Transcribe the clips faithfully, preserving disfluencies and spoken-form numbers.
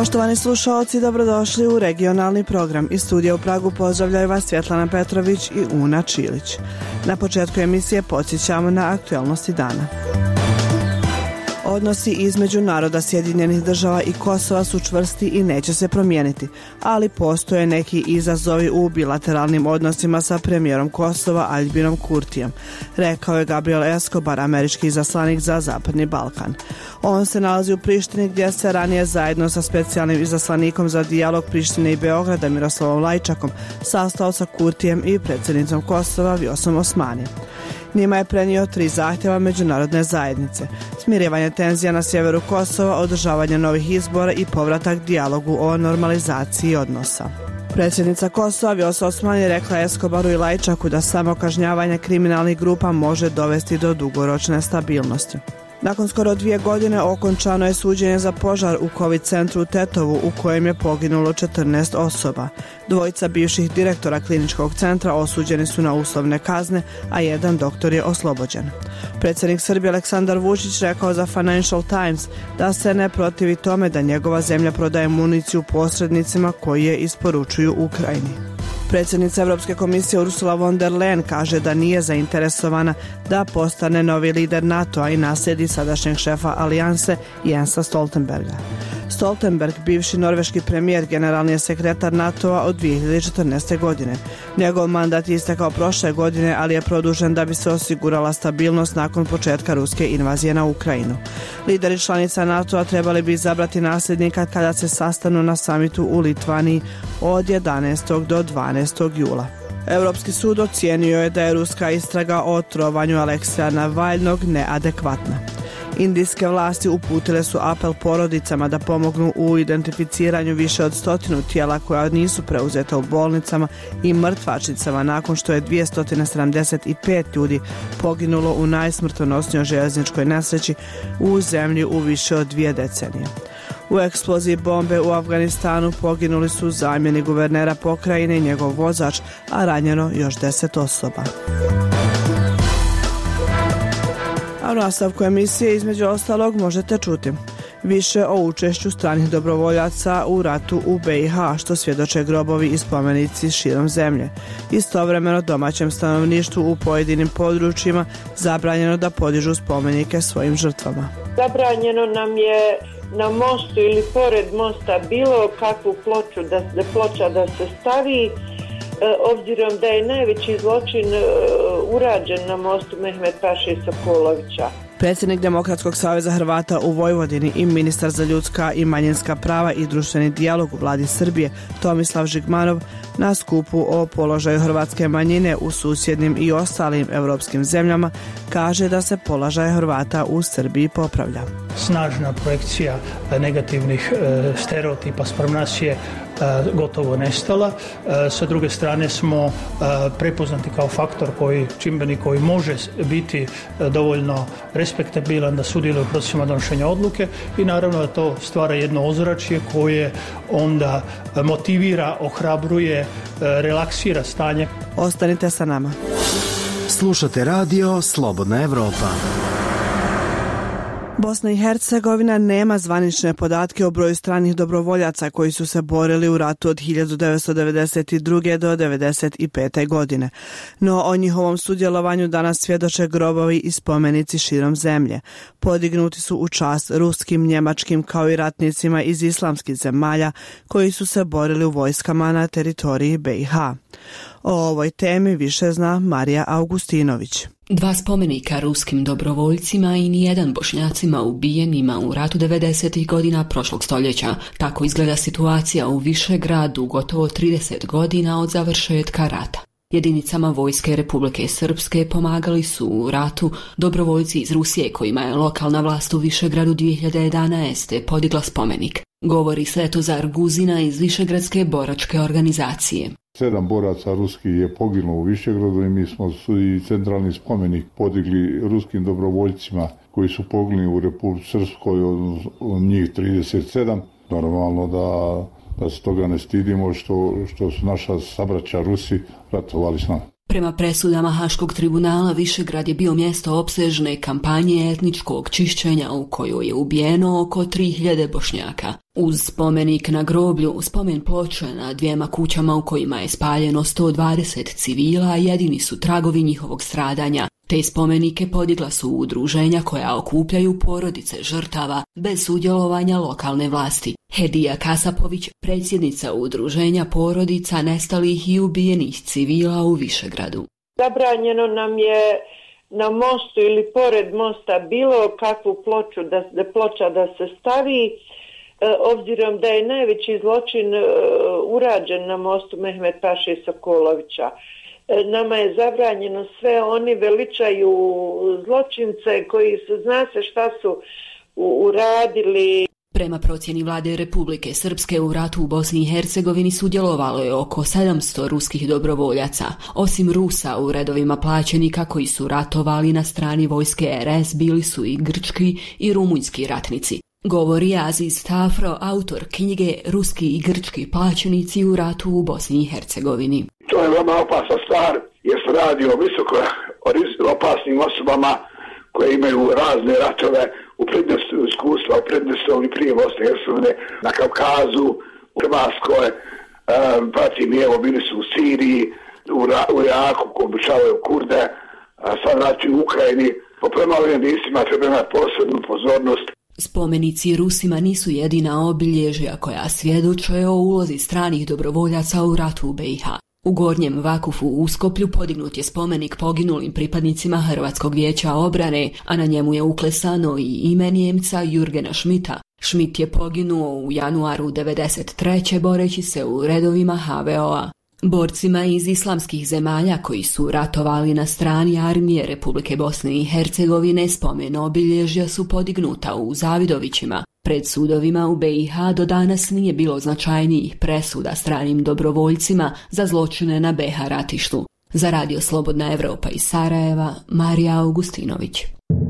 Poštovani slušaoci, dobrodošli u regionalni program. Iz studija u Pragu pozdravljaju vas Svjetlana Petrović i Una Čilić. Na početku emisije podsjećamo na aktualnosti dana. Odnosi između naroda Sjedinjenih država i Kosova su čvrsti i neće se promijeniti, ali postoje neki izazovi u bilateralnim odnosima sa premijerom Kosova Aljbinom Kurtijem, rekao je Gabriel Escobar, američki izaslanik za Zapadni Balkan. On se nalazi u Prištini gdje se ranije zajedno sa specijalnim izaslanikom za dijalog Prištine i Beograda Miroslavom Lajčakom sastao sa Kurtijem i predsjednicom Kosova Vjosom Osmani. Njima je prenio tri zahtjeva međunarodne zajednice: smirivanje tenzija na sjeveru Kosova, održavanje novih izbora i povratak dijalogu o normalizaciji odnosa. Predsjednica Kosova Vjosa Osmani je rekla Escobaru i Lajčaku da samo kažnjavanje kriminalnih grupa može dovesti do dugoročne stabilnosti. Nakon skoro dvije godine okončano je suđenje za požar u COVID centru u Tetovu u kojem je poginulo četrnaest osoba. Dvojica bivših direktora kliničkog centra osuđeni su na uslovne kazne, a jedan doktor je oslobođen. Predsjednik Srbije Aleksandar Vučić rekao za Financial Times da se ne protivi tome da njegova zemlja prodaje municiju posrednicima koji je isporučuju Ukrajini. Predsjednica Europske komisije Ursula von der Leyen kaže da nije zainteresovana da postane novi lider NATO-a i naslijedi sadašnjeg šefa alijanse Jensa Stoltenberga. Stoltenberg, bivši norveški premijer, generalni je sekretar NATO-a od dvije hiljade četrnaeste. godine. Njegov mandat je istekao prošle godine, ali je produžen da bi se osigurala stabilnost nakon početka ruske invazije na Ukrajinu. Lideri članica NATO-a trebali bi izabrati nasljednika kada se sastanu na samitu u Litvaniji od jedanaestog do dvanaestog jula. Europski sud ocijenio je da je ruska istraga o trovanju Alekseja Navalnog neadekvatna. Indijske vlasti uputile su apel porodicama da pomognu u identificiranju više od stotinu tijela koja nisu preuzeta u bolnicama i mrtvačnicama nakon što je dvjesto sedamdeset pet ljudi poginulo u najsmrtonosnijoj željezničkoj nesreći u zemlji u više od dvije decenije. U eksploziji bombe u Afganistanu poginuli su zamjenik guvernera pokrajine i njegov vozač, a ranjeno još deset osoba. A u nastavku emisije između ostalog možete čuti više o učešću stranih dobrovoljaca u ratu u B i H, što svjedoče grobovi i spomenici širom zemlje. Istovremeno domaćem stanovništvu u pojedinim područjima zabranjeno da podižu spomenike svojim žrtvama. Zabranjeno nam je na mostu ili pored mosta bilo kakvu ploču da, da ploča da se stavi, obzirom da je najveći zločin urađen na mostu Mehmet Paše Sokolovića. Predsjednik Demokratskog saveza Hrvata u Vojvodini i ministar za ljudska i manjinska prava i društveni dijalog u vladi Srbije Tomislav Žigmanov na skupu o položaju hrvatske manjine u susjednim i ostalim europskim zemljama kaže da se položaj Hrvata u Srbiji popravlja. Snažna projekcija negativnih e, stereotipa spram nas je gotovo nestala. Sa druge strane smo prepoznati kao faktor koji, čimbenik koji može biti dovoljno respektabilan da sudjeluje u procesima donošenja odluke i naravno da to stvara jedno ozračje koje onda motivira, ohrabruje, relaksira stanje. Ostanite sa nama. Slušate radio Slobodna Evropa. Bosna i Hercegovina nema zvanične podatke o broju stranih dobrovoljaca koji su se borili u ratu od hiljadu devetsto devedeset druge. do devedeset pete. godine. No o njihovom sudjelovanju danas svjedoče grobovi i spomenici širom zemlje. Podignuti su u čast ruskim, njemačkim kao i ratnicima iz islamskih zemalja koji su se borili u vojskama na teritoriji B i H. O ovoj temi više zna Marija Augustinović. Dva spomenika ruskim dobrovoljcima i nijedan Bošnjacima ubijenima u ratu devedesetih godina prošlog stoljeća. Tako izgleda situacija u Višegradu gotovo trideset godina od završetka rata. Jedinicama vojske Republike Srpske pomagali su u ratu dobrovoljci iz Rusije kojima je lokalna vlast u Višegradu dvije hiljade jedanaeste. podigla spomenik. Govori Svetozar Guzina iz Višegradske boračke organizacije. Sedam boraca ruskih je poginulo u Višegradu i mi smo i centralni spomenik podigli ruskim dobrovoljcima koji su poginuli u Republici Srpskoj, od, od njih trideset sedam. Normalno da, da se toga ne stidimo što, što su naša sabraća Rusi ratovali s nama. Prema presudama Haškog tribunala, Višegrad je bio mjesto opsežne kampanje etničkog čišćenja u kojoj je ubijeno oko tri hiljade Bošnjaka. Uz spomenik na groblju, spomen ploče na dvijema kućama u kojima je spaljeno sto dvadeset civila jedini su tragovi njihovog stradanja. Te spomenike podigla su udruženja koja okupljaju porodice žrtava bez sudjelovanja lokalne vlasti. Hedija Kasapović, predsjednica udruženja porodica nestalih i ubijenih civila u Višegradu. Zabranjeno nam je na mostu ili pored mosta bilo kakvu ploču da, da ploča da se stavi, obzirom da je najveći zločin urađen na mostu Mehmet Paše Sokolovića. Nama je zabranjeno sve, oni veličaju zločince koji su, zna se šta su uradili. Prema procjeni vlade Republike Srpske u ratu u Bosni i Hercegovini sudjelovalo je oko sedamsto ruskih dobrovoljaca. Osim Rusa u redovima plaćenika koji su ratovali na strani vojske er es bili su i grčki i rumunjski ratnici. Govori Aziz Tafro, autor knjige Ruski i grčki plaćenici u ratu u Bosni i Hercegovini. To je veoma opasna stvar jer se radi o visoko opasnim osobama koje imaju razne ratove u Pridnjestru, iskustva u Pridnjestru i prije Bosne i Hercegovine, na Kavkazu, u Hrvatskoj, pratim i evo bili su u Siriji, u, Ra- u Iraku, koji obučavaju Kurde, sad rati u Ukrajini. Po prema ovim listima treba imati posebnu pozornost. Spomenici Rusima nisu jedina obilježja koja svjedoče o ulozi stranih dobrovoljaca u ratu u be i ha. U Gornjem Vakufu u Uskoplju podignut je spomenik poginulim pripadnicima Hrvatskog vijeća obrane, a na njemu je uklesano i ime Njemca Jurgena Schmidta. Schmidt je poginuo u januaru devedeset treće boreći se u redovima ha ve o a. Borcima iz islamskih zemalja koji su ratovali na strani armije Republike Bosne i Hercegovine spomen obilježja su podignuta u Zavidovićima. Pred sudovima u be i ha do danas nije bilo značajnijih presuda stranim dobrovoljcima za zločine na be ha ratištu. Za Radio Slobodna Evropa iz Sarajeva, Marija Augustinović.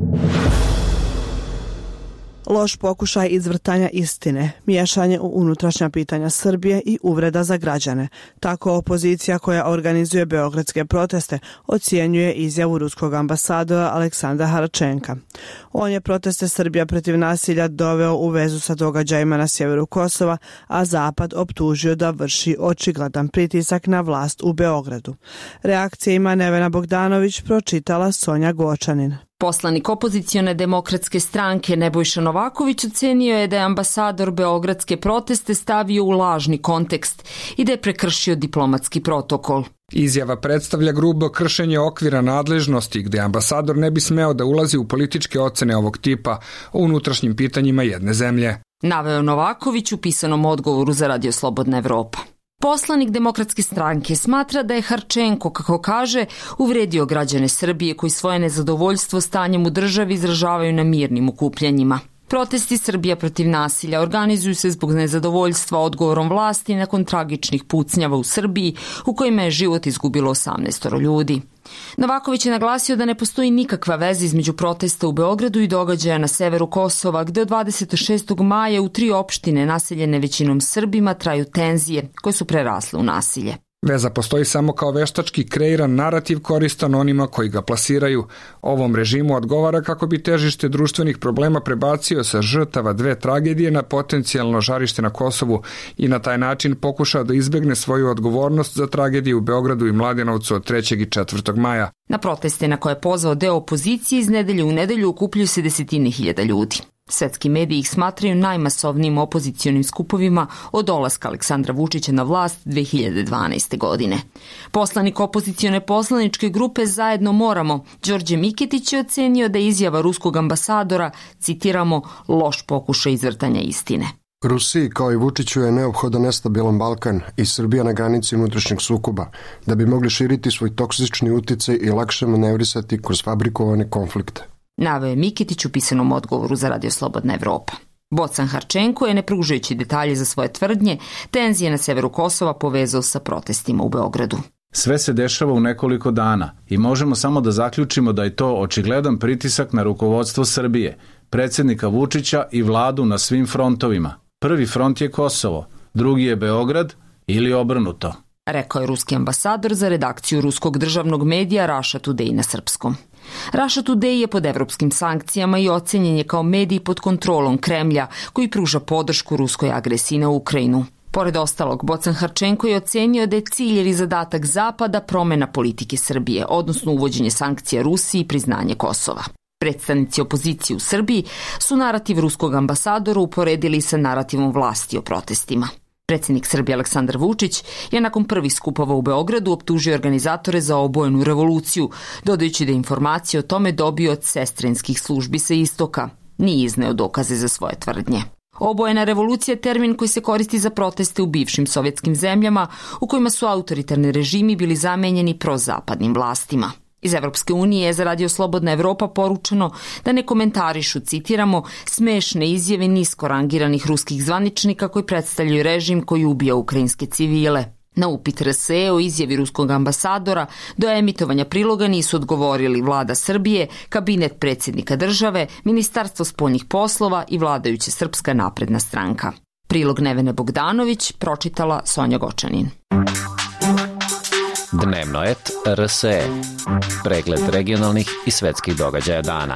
Loš pokušaj izvrtanja istine, miješanje u unutrašnja pitanja Srbije i uvreda za građane. Tako opozicija koja organizuje beogradske proteste ocjenjuje izjavu ruskog ambasadora Aleksandra Haračenka. On je proteste Srbija protiv nasilja doveo u vezu sa događajima na sjeveru Kosova, a Zapad optužio da vrši očigledan pritisak na vlast u Beogradu. Reakcije ima Nevena Bogdanović, pročitala Sonja Gočanin. Poslanik opozicione demokratske stranke Nebojša Novaković ocenio je da je ambasador beogradske proteste stavio u lažni kontekst i da je prekršio diplomatski protokol. Izjava predstavlja grubo kršenje okvira nadležnosti gde ambasador ne bi smeo da ulazi u političke ocene ovog tipa o unutrašnjim pitanjima jedne zemlje. Naveo Novaković u pisanom odgovoru za Radio Slobodna Evropa. Poslanik demokratske stranke smatra da je Harčenko, kako kaže, uvredio građane Srbije koji svoje nezadovoljstvo stanjem u državi izražavaju na mirnim okupljanjima. Protesti Srbija protiv nasilja organizuju se zbog nezadovoljstva odgovorom vlasti nakon tragičnih pucnjava u Srbiji u kojima je život izgubilo osamnaest ljudi. Novaković je naglasio da ne postoji nikakva veza između protesta u Beogradu i događaja na severu Kosova, gde od dvadeset šestog maja u tri opštine naseljene većinom Srbima traju tenzije koje su prerasle u nasilje. Veza postoji samo kao veštački kreiran narativ koristan onima koji ga plasiraju. Ovom režimu odgovara kako bi težište društvenih problema prebacio sa žrtava dve tragedije na potencijalno žarište na Kosovu i na taj način pokušao da izbegne svoju odgovornost za tragediju u Beogradu i Mladenovcu od trećeg i četvrtog maja. Na proteste na koje je pozvao deo opozicije iz nedelje u nedelju okupljaju se desetine hiljada ljudi. Svetski mediji ih smatraju najmasovnijim opozicionim skupovima od dolaska Aleksandra Vučića na vlast dve hiljade dvanaeste. godine. Poslanik opozicione poslaničke grupe Zajedno moramo, Đorđe Miketić, je ocenio da je izjava ruskog ambasadora, citiramo, loš pokušaj izvrtanja istine. Rusiji kao i Vučiću je neophodan nestabilan Balkan i Srbija na granici unutrašnjeg sukoba, da bi mogli širiti svoj toksični uticaj i lakše manevrisati kroz fabrikovane konflikte. Naveo je Miketić u pisanom odgovoru za Radio Slobodna Evropa. Bocan Harčenko je, ne pružajući detalje za svoje tvrdnje, tenzije na severu Kosova povezao sa protestima u Beogradu. Sve se dešava u nekoliko dana i možemo samo da zaključimo da je to očigledan pritisak na rukovodstvo Srbije, predsjednika Vučića i vladu na svim frontovima. Prvi front je Kosovo, drugi je Beograd ili obrnuto. rekao je ruski ambasador za redakciju ruskog državnog medija Russia Today na srpskom. Russia Today je pod evropskim sankcijama i ocenjen je kao medij pod kontrolom Kremlja koji pruža podršku ruskoj agresiji na Ukrajinu. Pored ostalog, Bocan Harčenko je ocenio da je cilj ili zadatak Zapada promena politike Srbije, odnosno uvođenje sankcija Rusiji i priznanje Kosova. Predstavnici opozicije u Srbiji su narativ ruskog ambasadora uporedili sa narativom vlasti o protestima. Predsjednik Srbije Aleksandar Vučić je nakon prvih skupova u Beogradu optužio organizatore za obojenu revoluciju, dodajući da je informacije o tome dobio od sestrinskih službi sa istoka. Nije izneo dokaze za svoje tvrdnje. Obojena revolucija je termin koji se koristi za proteste u bivšim sovjetskim zemljama u kojima su autoritarni režimi bili zamenjeni prozapadnim vlastima. Iz Evropske unije je za Radio Slobodna Evropa poručeno da ne komentarišu, citiramo, smešne izjave nisko rangiranih ruskih zvaničnika koji predstavljaju režim koji ubija ukrajinske civile. Na upit R S E o izjavi ruskog ambasadora do emitovanja priloga nisu odgovorili vlada Srbije, kabinet predsjednika države, Ministarstvo spoljnih poslova i vladajuća Srpska napredna stranka. Prilog Nevene Bogdanović pročitala Sonja Gočanin. Dnevnoet R S E. Pregled regionalnih i svetskih događaja dana.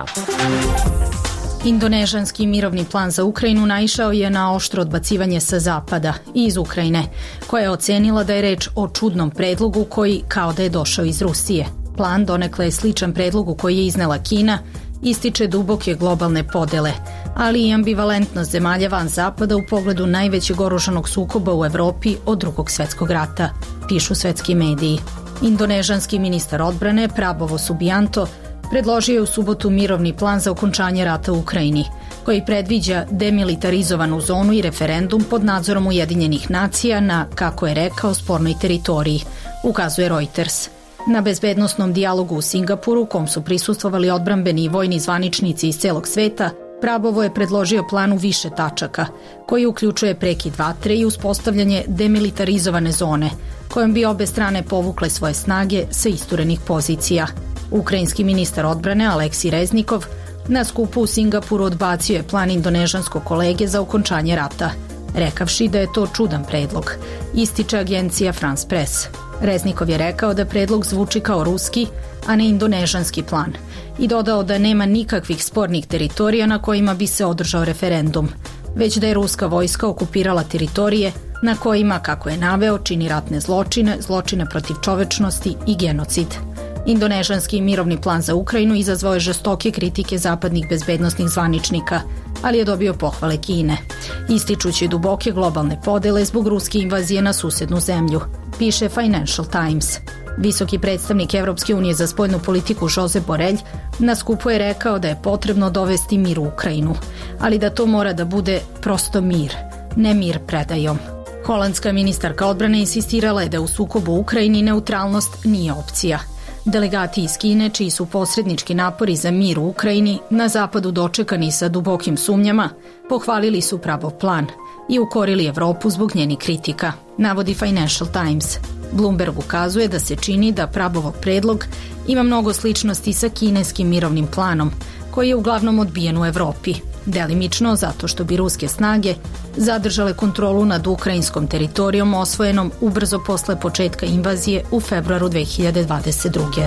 Indonežanski mirovni plan za Ukrajinu naišao je na oštro odbacivanje sa zapada i iz Ukrajine, koja je ocenila da je reč o čudnom predlogu koji kao da je došao iz Rusije. Plan donekle je sličan predlogu koji je iznela Kina, ističe duboke globalne podele, ali i ambivalentnost zemalja van zapada u pogledu najvećeg oružanog sukoba u Evropi od Drugog svetskog rata, pišu svetski mediji. Indonežanski ministar odbrane Prabowo Subianto predložio je u subotu mirovni plan za okončanje rata u Ukrajini, koji predviđa demilitarizovanu zonu i referendum pod nadzorom Ujedinjenih nacija na, kako je rekao, spornoj teritoriji, ukazuje Reuters. Na bezbednosnom dijalogu u Singapuru, kom su prisustvovali odbrambeni i vojni zvaničnici iz celog sveta, Prabowo je predložio plan u više tačaka, koji uključuje prekid vatre i uspostavljanje demilitarizovane zone, kojom bi obe strane povukle svoje snage sa isturenih pozicija. Ukrajinski ministar odbrane Aleksij Reznikov na skupu u Singapuru odbacio je plan indonežanskog kolege za okončanje rata, rekavši da je to čudan predlog, ističe agencija France Press. Reznikov je rekao da predlog zvuči kao ruski, a ne indonežanski plan, i dodao da nema nikakvih spornih teritorija na kojima bi se održao referendum, već da je ruska vojska okupirala teritorije na kojima, kako je naveo, čini ratne zločine, zločine protiv čovečnosti i genocid. Indonežanski mirovni plan za Ukrajinu izazvao je žestoke kritike zapadnih bezbednosnih zvaničnika, ali je dobio pohvale Kine, ističući duboke globalne podele zbog ruske invazije na susednu zemlju, piše Financial Times. Visoki predstavnik Evropske unije za spoljnu politiku Josep Borrell na skupu je rekao da je potrebno dovesti mir u Ukrajinu, ali da to mora da bude prosto mir, ne mir predajom. Holandska ministarka odbrane insistirala je da u sukobu u Ukrajini neutralnost nije opcija. Delegati iz Kine, čiji su posrednički napori za mir u Ukrajini na zapadu dočekani sa dubokim sumnjama, pohvalili su Pravov plan i ukorili Evropu zbog njenih kritika, navodi Financial Times. Bloomberg ukazuje da se čini da Pravov predlog ima mnogo sličnosti sa kineskim mirovnim planom, koji je uglavnom odbijen u Evropi, delimično zato što bi ruske snage zadržale kontrolu nad ukrajinskom teritorijom osvojenom ubrzo posle početka invazije u februaru dve hiljade dvadeset druge.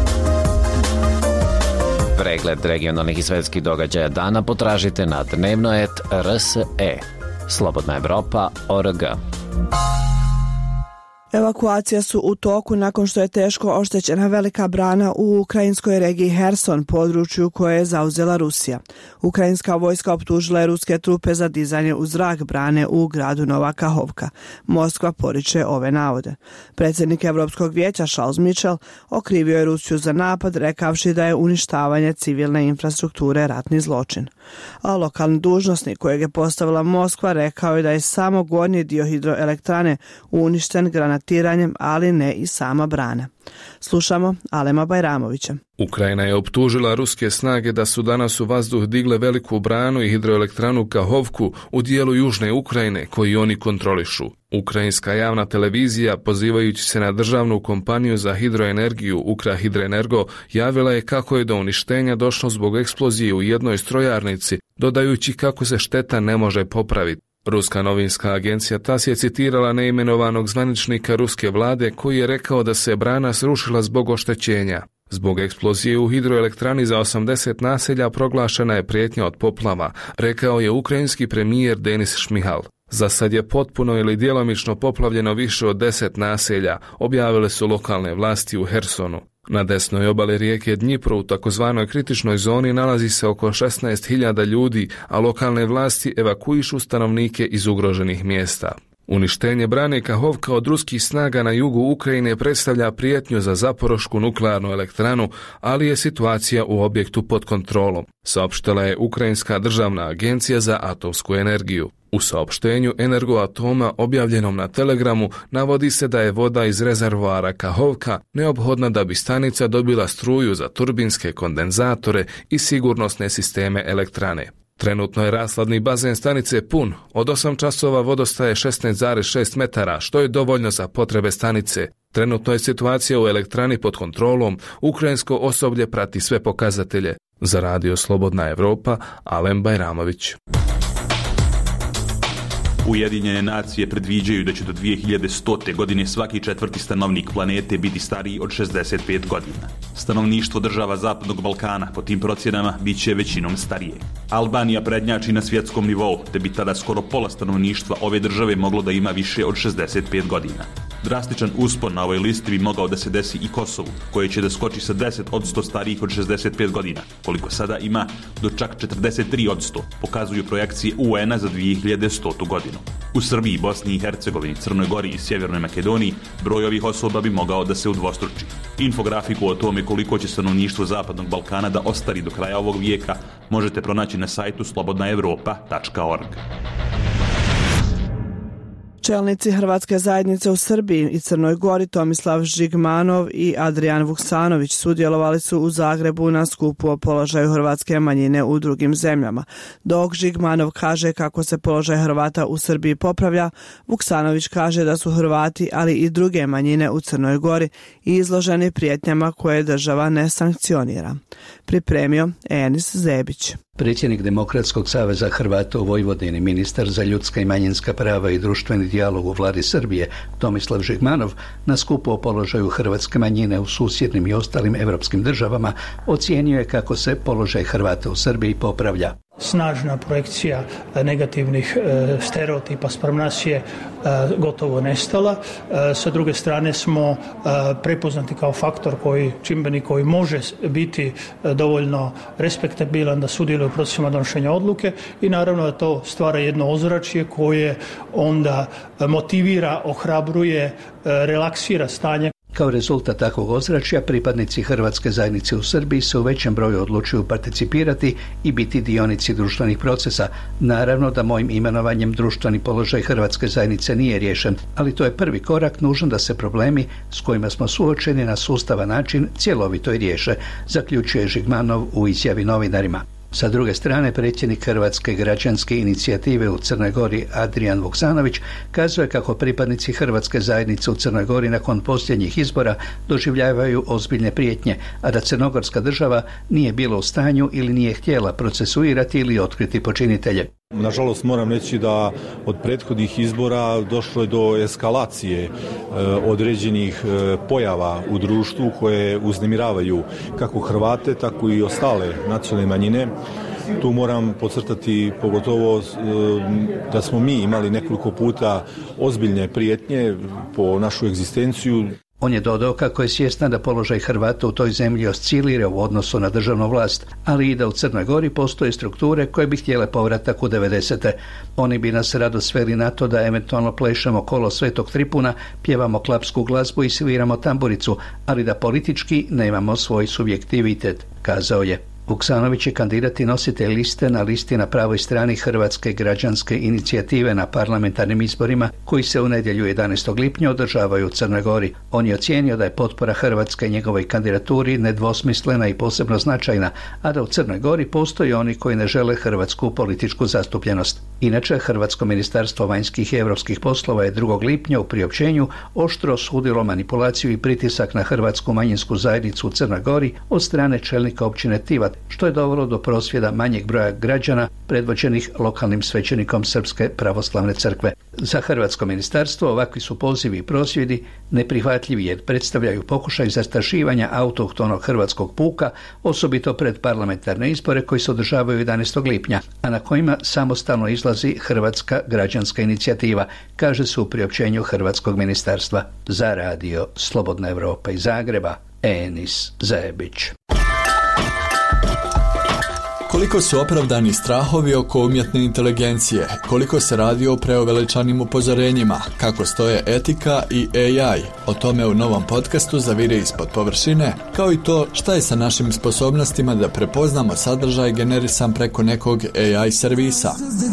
Pregled regionalnih i svetskih događaja dana potražite na dnevnoet R S E. Slobodna Evropa точка org. Evakuacija su u toku nakon što je teško oštećena velika brana u ukrajinskoj regiji Herson, području koje je zauzela Rusija. Ukrajinska vojska optužila je ruske trupe za dizanje u zrak brane u gradu Nova Kahovka. Moskva poriče ove navode. Predsjednik Evropskog vijeća Charles Michel okrivio je Rusiju za napad, rekavši da je uništavanje civilne infrastrukture ratni zločin. A lokalni dužnosnik kojeg je postavila Moskva rekao je da je samo gornji dio hidroelektrane uništen granatiranjem, ali ne i sama brana. Slušamo Alema Bajramovića. Ukrajina je optužila ruske snage da su danas u vazduh digle veliku branu i hidroelektranu Kahovku u dijelu južne Ukrajine koji oni kontrolišu. Ukrajinska javna televizija, pozivajući se na državnu kompaniju za hidroenergiju Ukrhydroenergo, javila je kako je do uništenja došlo zbog eksplozije u jednoj strojarnici, dodajući kako se šteta ne može popraviti. Ruska novinska agencija TAS je citirala neimenovanog zvaničnika ruske vlade koji je rekao da se brana srušila zbog oštećenja. Zbog eksplozije u hidroelektrani za osamdeset naselja proglašena je prijetnja od poplava, rekao je ukrajinski premijer Denis Šmihal. Za sad je potpuno ili djelomično poplavljeno više od deset naselja, objavile su lokalne vlasti u Hersonu. Na desnoj obali rijeke Dnjipro u takozvanoj kritičnoj zoni nalazi se oko šesnaest hiljada ljudi, a lokalne vlasti evakuišu stanovnike iz ugroženih mjesta. Uništenje brane Kahovka od ruskih snaga na jugu Ukrajine predstavlja prijetnju za Zaporošku nuklearnu elektranu, ali je situacija u objektu pod kontrolom, saopštila je Ukrajinska državna agencija za atomsku energiju. U saopštenju Energoatoma objavljenom na Telegramu navodi se da je voda iz rezervoara Kahovka neophodna da bi stanica dobila struju za turbinske kondenzatore i sigurnosne sisteme elektrane. Trenutno je rashladni bazen stanice pun, od osam časova vodostaje šesnaest zarez šest metara, što je dovoljno za potrebe stanice. Trenutno je situacija u elektrani pod kontrolom, ukrajinsko osoblje prati sve pokazatelje. Za Radio Slobodna Evropa, Alen Bajramović. Ujedinjene nacije predviđaju da će do dvije hiljade stote godine svaki četvrti stanovnik planete biti stariji od šezdeset pet godina. Stanovništvo država Zapadnog Balkana po tim procjenama bit će većinom starije. Albanija prednjači na svjetskom nivou, te bi tada skoro pola stanovništva ove države moglo da ima više od šezdeset pet godina. Drastičan uspon na ovoj listi bi mogao da se desi i Kosovu, koje će da skoči sa deset posto starijih od šezdeset pet godina, koliko sada ima, do čak četrdeset tri posto, pokazuju projekcije U N-a za dvije hiljade stotu godinu. U Srbiji, Bosni i Hercegovini, Crnoj Gori i Sjevernoj Makedoniji broj ovih osoba bi mogao da se udvostruči. Infografiku o tome koliko će stanovništvo Zapadnog Balkana da ostari do kraja ovog vijeka možete pronaći na sajtu slobodna evropa tačka org. Čelnici Hrvatske zajednice u Srbiji i Crnoj Gori Tomislav Žigmanov i Adrijan Vuksanović sudjelovali su u Zagrebu na skupu o položaju hrvatske manjine u drugim zemljama. Dok Žigmanov kaže kako se položaj Hrvata u Srbiji popravlja, Vuksanović kaže da su Hrvati, ali i druge manjine u Crnoj Gori izloženi prijetnjama koje država ne sankcionira. Pripremio Enis Zebić. Predsjednik Demokratskog saveza Hrvata u Vojvodini, ministar za ljudska i manjinska prava i društveni dijalog u vladi Srbije, Tomislav Žigmanov, na skupu o položaju hrvatske manjine u susjednim i ostalim europskim državama, ocijenio je kako se položaj Hrvata u Srbiji popravlja. Snažna projekcija negativnih e, stereotipa spram nas je e, gotovo nestala. E, sa druge strane smo e, prepoznati kao faktor koji, čimbenik koji može biti e, dovoljno respektabilan da sudjeluje u procesima donošenja odluke i naravno da to stvara jedno ozračje koje onda motivira, ohrabruje, e, relaksira stanje. Kao rezultat takvog ozračja, pripadnici Hrvatske zajednice u Srbiji se u većem broju odlučuju participirati i biti dionici društvenih procesa. Naravno da mojim imenovanjem društveni položaj Hrvatske zajednice nije riješen, ali to je prvi korak nužan da se problemi s kojima smo suočeni na sustavan način cjelovito i riješe, zaključuje Žigmanov u izjavi novinarima. Sa druge strane, predsjednik Hrvatske građanske inicijative u Crnoj Gori Adrijan Vuksanović kazuje kako pripadnici Hrvatske zajednice u Crnoj Gori nakon posljednjih izbora doživljavaju ozbiljne prijetnje, a da crnogorska država nije bila u stanju ili nije htjela procesuirati ili otkriti počinitelje. Nažalost moram reći da od prethodnih izbora došlo je do eskalacije e, određenih e, pojava u društvu koje uznemiravaju kako Hrvate, tako i ostale nacionalne manjine. Tu moram podcrtati pogotovo e, da smo mi imali nekoliko puta ozbiljne prijetnje po našu egzistenciju. On je dodao kako je svjestan da položaj Hrvata u toj zemlji oscilira u odnosu na državnu vlast, ali i da u Crnoj Gori postoje strukture koje bi htjele povratak u devedesete. Oni bi nas rado sveli na to da eventualno plešemo kolo Svetog Tripuna, pjevamo klapsku glazbu i sviramo tamburicu, ali da politički nemamo svoj subjektivitet, kazao je. Vuksanović je kandidat i nositelj liste na listi na pravoj strani Hrvatske građanske inicijative na parlamentarnim izborima koji se u nedjelju jedanaestog lipnja održavaju u Crnoj Gori. On je ocijenio da je potpora Hrvatske njegovoj kandidaturi nedvosmislena i posebno značajna, a da u Crnoj Gori postoje oni koji ne žele hrvatsku političku zastupljenost. Inače, Hrvatsko ministarstvo vanjskih i europskih poslova je drugog lipnja u priopćenju oštro osudilo manipulaciju i pritisak na hrvatsku manjinsku zajednicu u Crnoj Gori od strane čelnika općine Tivat, što je dovelo do prosvjeda manjeg broja građana predvođenih lokalnim svećenikom Srpske pravoslavne crkve. Za hrvatsko ministarstvo ovakvi su pozivi i prosvjedi neprihvatljivi jer predstavljaju pokušaj zastrašivanja autohtonog hrvatskog puka, osobito pred parlamentarne izbore koji se održavaju jedanaestog lipnja, a na kojima samostalno izlazi Hrvatska građanska inicijativa, kaže se u priopćenju hrvatskog ministarstva. Za radio Slobodna Evropa iz Zagreba, Enis Zajebić. Koliko su opravdani strahovi oko umjetne inteligencije, koliko se radi o preuveličanim upozorenjima, kako stoje etika i A I, o tome u novom podcastu Zavire ispod površine, kao i to šta je sa našim sposobnostima da prepoznamo sadržaj generisan preko nekog A I servisa.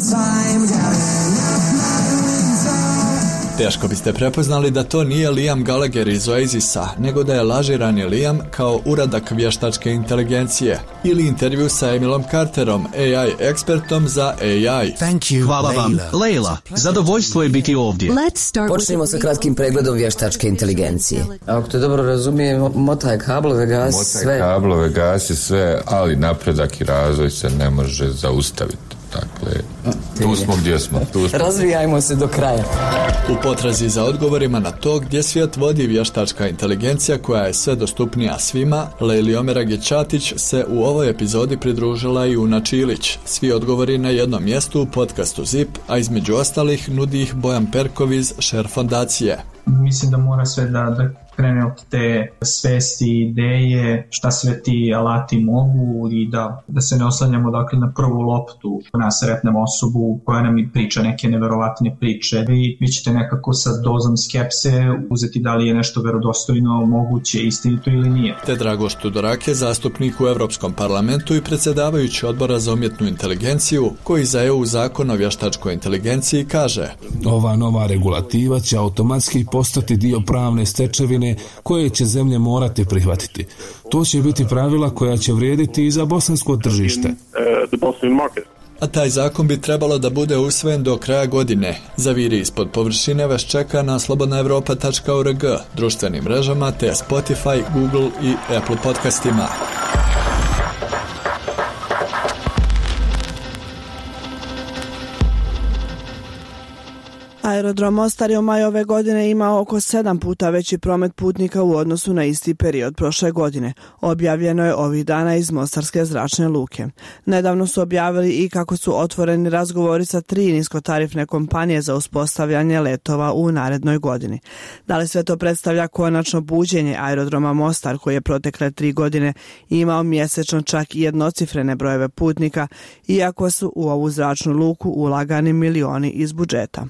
Teško biste prepoznali da to nije Liam Gallagher iz Oasisa, nego da je lažirani Liam kao uradak vještačke inteligencije ili intervju sa Emilom Carterom, A I ekspertom za A I. Thank you, Hvala vam, Leila. Zadovoljstvo je biti ovdje. Počnemo sa kratkim pregledom vještačke inteligencije. Ako te dobro razumijem, motaj kablove, gasi sve. Motaj kablove, gasi sve, ali napredak i razvoj se ne može zaustaviti. Dakle, tu smo gdje smo. Tu smo. Razvijajmo se do kraja. U potrazi za odgovorima na to gdje svijet vodi vještačka inteligencija koja je sve dostupnija svima, Leili Omerag-Čatić se u ovoj epizodi pridružila i Una Čilić. Svi odgovori na jednom mjestu u podcastu Zip, a između ostalih nudi ih Bojan Perkov iz Share fondacije. Mislim da mora sve da, da krene od te svesti, ideje, šta sve ti alati mogu i da, da se ne oslanjamo dakle na prvu loptu, na sretnem osobu koja nam i priča neke neverovatne priče. Vi, vi ćete nekako sa dozom skepse uzeti da li je nešto verodostojno, moguće, istinito ili nije. Te Dragoš Tudorak je zastupnik u Europskom parlamentu i predsjedavajući odbora za umjetnu inteligenciju, koji za E U zakon o vještačkoj inteligenciji kaže: Ova nova regulativa će automatski postati dio pravne stečevine koje će zemlje morati prihvatiti. To će biti pravila koja će vrijediti i za bosansko tržište. A taj zakon bi trebalo da bude usvojen do kraja godine. Zaviri ispod površine vas čeka na slobodna evropa tačka org, društvenim mrežama te Spotify, Google i Apple podcastima. Aerodrom Mostar je u maju ove godine imao oko sedam puta veći promet putnika u odnosu na isti period prošle godine. Objavljeno je ovih dana iz Mostarske zračne luke. Nedavno su objavili i kako su otvoreni razgovori sa tri niskotarifne kompanije za uspostavljanje letova u narednoj godini. Da li sve to predstavlja konačno buđenje aerodroma Mostar, koji je protekle tri godine imao mjesečno čak i jednocifrene brojeve putnika, iako su u ovu zračnu luku ulagani milioni iz budžeta.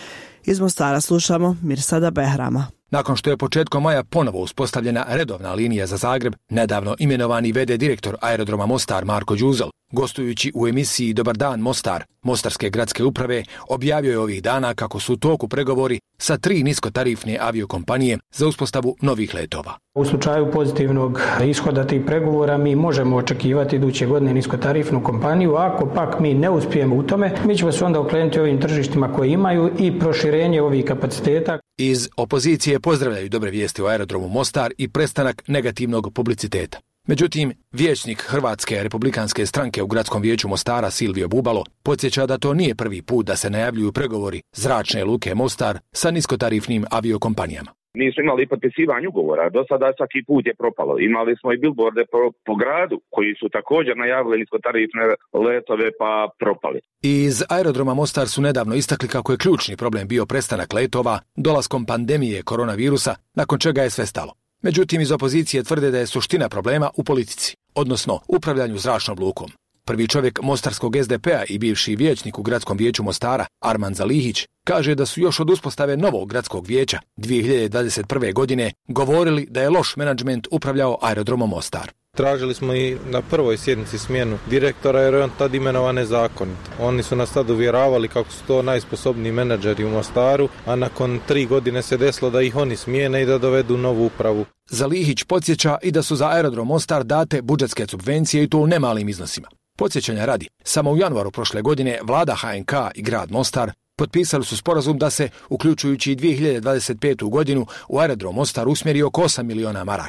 Iz Mostara slušamo Mirsada Behrama. Nakon što je početkom maja ponovo uspostavljena redovna linija za Zagreb, nedavno imenovani ve de direktor aerodroma Mostar Marko Đuzel, gostujući u emisiji Dobar dan Mostar, Mostarske gradske uprave, objavio je ovih dana kako su u toku pregovori sa tri niskotarifne aviokompanije za uspostavu novih letova. U slučaju pozitivnog ishoda tih pregovora mi možemo očekivati iduće godine niskotarifnu kompaniju, ako pak mi ne uspijemo u tome, mi ćemo se onda okrenuti ovim tržištima koje imaju i proširenje ovih kapaciteta. Iz opozicije pozdravljaju dobre vijesti o aerodromu Mostar i prestanak negativnog publiciteta. Međutim, vijećnik Hrvatske republikanske stranke u gradskom vijeću Mostara Silvio Bubalo podsjeća da to nije prvi put da se najavljuju pregovori zračne luke Mostar sa niskotarifnim aviokompanijama. Nisu imali potpisivanje ugovora, do sada svaki put je propalo. Imali smo i billboarde po, po gradu koji su također najavili niskotarifne letove pa propali. Iz aerodroma Mostar su nedavno istakli kako je ključni problem bio prestanak letova dolaskom pandemije koronavirusa, nakon čega je sve stalo. Međutim, iz opozicije tvrde da je suština problema u politici, odnosno upravljanju zračnom lukom. Prvi čovjek mostarskog es de pe a i bivši vijećnik u gradskom vijeću Mostara, Arman Zalihić, kaže da su još od uspostave novog gradskog vijeća dvije hiljade dvadeset prve. godine govorili da je loš menadžment upravljao aerodromom Mostar. Tražili smo i na prvoj sjednici smjenu direktora jer je on tad imenovan nezakonito. Oni su nas tad uvjeravali kako su to najsposobniji menadžeri u Mostaru, a nakon tri godine se desilo da ih oni smijene i da dovedu novu upravu. Zalihić podsjeća i da su za aerodrom Mostar date budžetske subvencije i to u nemalim iznosima. Podsjećanja radi, samo u januaru prošle godine vlada ha en ka i grad Mostar potpisali su sporazum da se, uključujući i dvije hiljade dvadeset petu. godinu, u aerodrom Mostar usmjeri oko osam miliona maraka.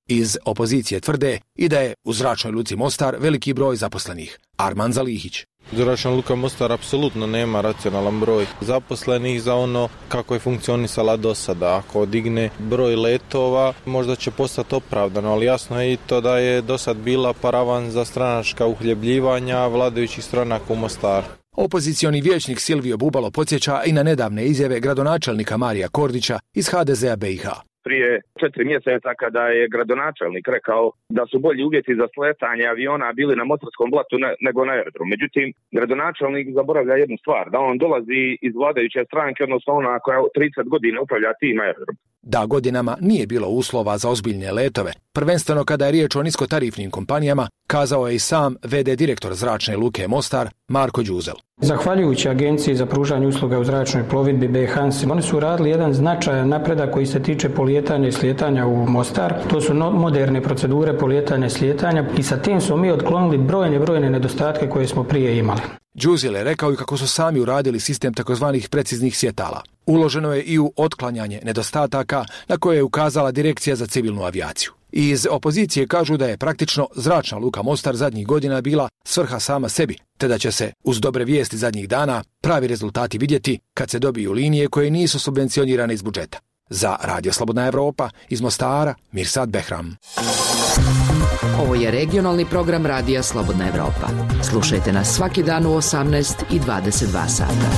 Iz opozicije tvrde i da je u zračnoj luci Mostar veliki broj zaposlenih. Arman Zalihić. Zračna luka Mostar apsolutno nema racionalan broj zaposlenih za ono kako je funkcionisala do sada. Ako digne broj letova, možda će postati opravdano, ali jasno je i to da je do sad bila paravan za stranačka uhljebljivanja vladajućih stranaka u Mostaru. Opozicioni vijećnik Silvio Bubalo podsjeća i na nedavne izjave gradonačelnika Marija Kordića iz ha de zea be i ha. Prije četiri mjeseca kada je gradonačelnik rekao da su bolji uvjeti za sletanje aviona bili na Mostarskom blatu ne, nego na aerodromu. Međutim, gradonačelnik zaboravlja jednu stvar, da on dolazi iz vladajuće stranke, odnosno ona koja trideset godina upravlja tim aerodrom. Da godinama nije bilo uslova za ozbiljne letove, prvenstveno kada je riječ o niskotarifnim kompanijama, kazao je i sam ve de direktor zračne luke Mostar, Marko Đuzel. Zahvaljujući Agenciji za pružanje usluga u zračnoj plovidbi be Hansi, oni su radili jedan značajan napredak koji se tiče polijetanja i slijetanja u Mostar. To su no, moderne procedure polijetanja i slijetanja i sa tim smo mi otklonili brojne, brojne nedostatke koje smo prije imali. Đuzel je rekao i kako su sami uradili sistem takozvanih preciznih svjetala. Uloženo je i u otklanjanje nedostataka na koje je ukazala Direkcija za civilnu avijaciju. Iz opozicije kažu da je praktično zračna luka Mostar zadnjih godina bila svrha sama sebi, te da će se, uz dobre vijesti zadnjih dana, pravi rezultati vidjeti kad se dobiju linije koje nisu subvencionirane iz budžeta. Za Radio Slobodna Evropa, iz Mostara, Mirsad Behram. Ovo je regionalni program Radija Slobodna Evropa. Slušajte nas svaki dan u osamnaest i dvadeset dva sata.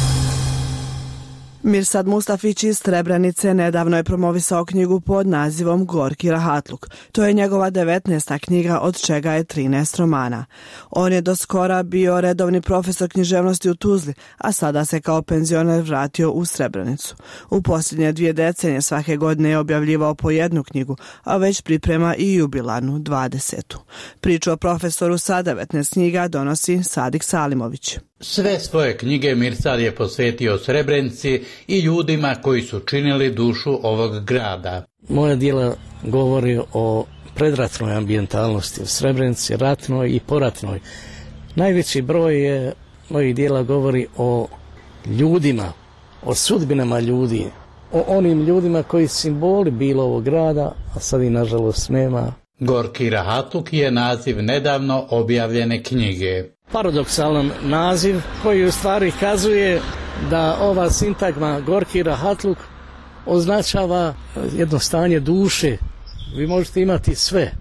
Mirsad Mustafić iz Srebrenice nedavno je promovisao knjigu pod nazivom Gorki rahatluk. To je njegova devetnaesta knjiga, od čega je trinaest romana. On je do skora bio redovni profesor književnosti u Tuzli, a sada se kao penzioner vratio u Srebrenicu. U posljednje dvije decenije svake godine je objavljivao po jednu knjigu, a već priprema i jubilarnu dvadesetu. Priču o profesoru sa devetnaest knjiga donosi Sadik Salimović. Sve svoje knjige Mirsad je posvetio Srebrenici i ljudima koji su činili dušu ovog grada. Moja djela govori o predratnoj ambijentalnosti u Srebrenici, ratnoj i poratnoj. Najveći broj je, mojih djela govori o ljudima, o sudbinama ljudi, o onim ljudima koji su simboli bilo ovog grada, a sad i nažalost nema. Gorki rahatluk je naziv nedavno objavljene knjige. Paradoksalan naziv koji u stvari kazuje da ova sintagma gorki rahatluk označava jedno stanje duše. Vi možete imati sve,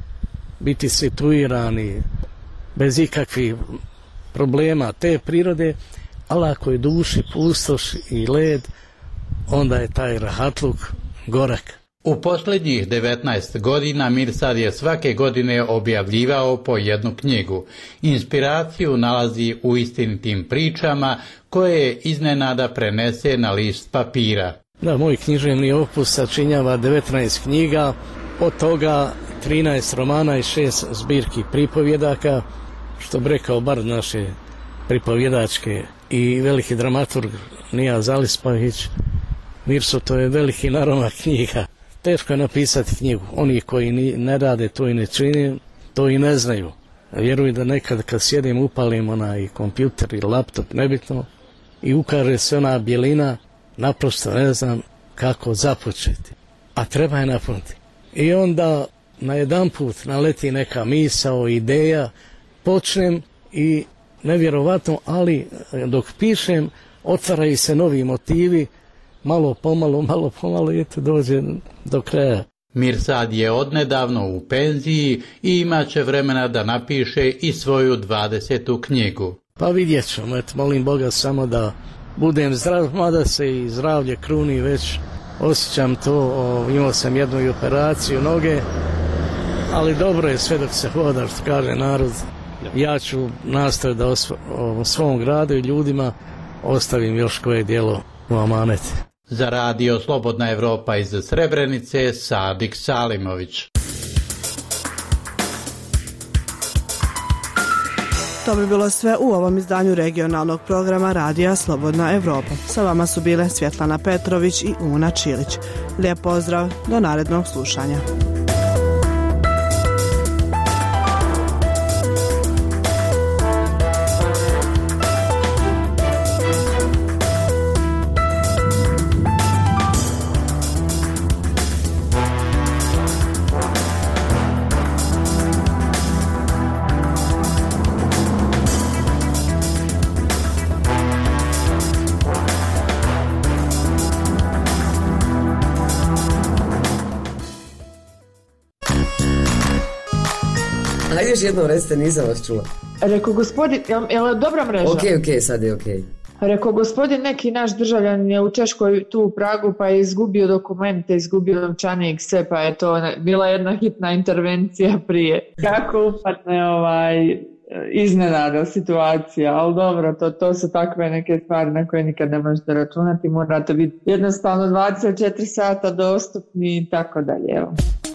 biti situirani bez ikakvih problema te prirode, ali ako je duši pustoš i led, onda je taj rahatluk gorak. U posljednjih devetnaest godina Mirsad je svake godine objavljivao po jednu knjigu. Inspiraciju nalazi u istinitim pričama koje iznenada prenese na list papira. Da, moj književni opus sačinjava devetnaest knjiga, od toga trinaest romana i šest zbirki pripovjedaka, što bi rekao bar naše pripovjedačke i veliki dramaturg Nija Zalispavić. Mirso, to je veliki naromak knjiga. Teško je napisati knjigu. Oni koji ne rade to i ne čine, to i ne znaju. Vjerujem da nekad kad sjedim upalim onaj kompjuter ili laptop, nebitno, i ukaže se ona bjelina, naprosto ne znam kako započeti. A treba je napuniti. I onda na jedan put naleti neka misao, ideja, počnem i nevjerovatno, ali dok pišem otvaraju se novi motivi, malo pomalo, malo pomalo i eto dođe do kraja. Mirsad je odnedavno u penziji i imat će vremena da napiše i svoju dvadesetu knjigu. Pa vidjet ćemo, eto, molim Boga samo da budem zdrav, mada se i zdravlje kruni, već osjećam to, o, imao sam jednu i operaciju noge, ali dobro je sve dok se hoda, što kaže narod. Ja ću nastaviti da osvo, o svom gradu i ljudima ostavim još koje djelo u amanet. Za Radio Slobodna Evropa iz Srebrenice, Sadik Salimović. To bi bilo sve u ovom izdanju regionalnog programa Radija Slobodna Evropa. Sa vama su bile Svjetlana Petrović i Una Čilić. Lijep pozdrav, do narednog slušanja. Ajde još jednom recite, nisam vas čula. Rekao gospodin, je li dobra mreža? Ok, ok, sad je ok. Rekao gospodin, neki naš državljan je u Češkoj tu u Pragu pa je izgubio dokumente, izgubio novčanik, sve, pa je to bila jedna hitna intervencija prije. Kako upadne ovaj iznenada situacija, ali dobro, to, to su takve neke stvari na koje nikad ne možete računati, morate biti jednostavno dvadeset četiri sata dostupni i tako dalje, evo.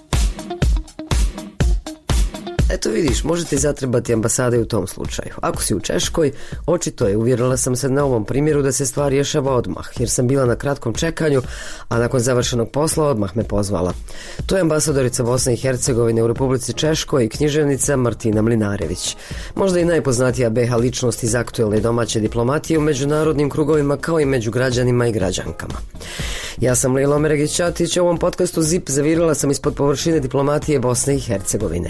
Eto vidiš, možete zatrebati ambasade u tom slučaju. Ako si u Češkoj, očito je, uvjerila sam se na ovom primjeru da se stvar rješava odmah, jer sam bila na kratkom čekanju, a nakon završenog posla odmah me pozvala. To je ambasadorica Bosne i Hercegovine u Republici Češkoj i književnica Martina Mlinarević. Možda i najpoznatija be ha ličnost iz aktuelne domaće diplomatije u međunarodnim krugovima kao i među građanima i građankama. Ja sam Lejla Omeregić-Ćatić, u ovom podcastu Zip zavirila sam ispod površine diplomatije Bosne i Hercegovine.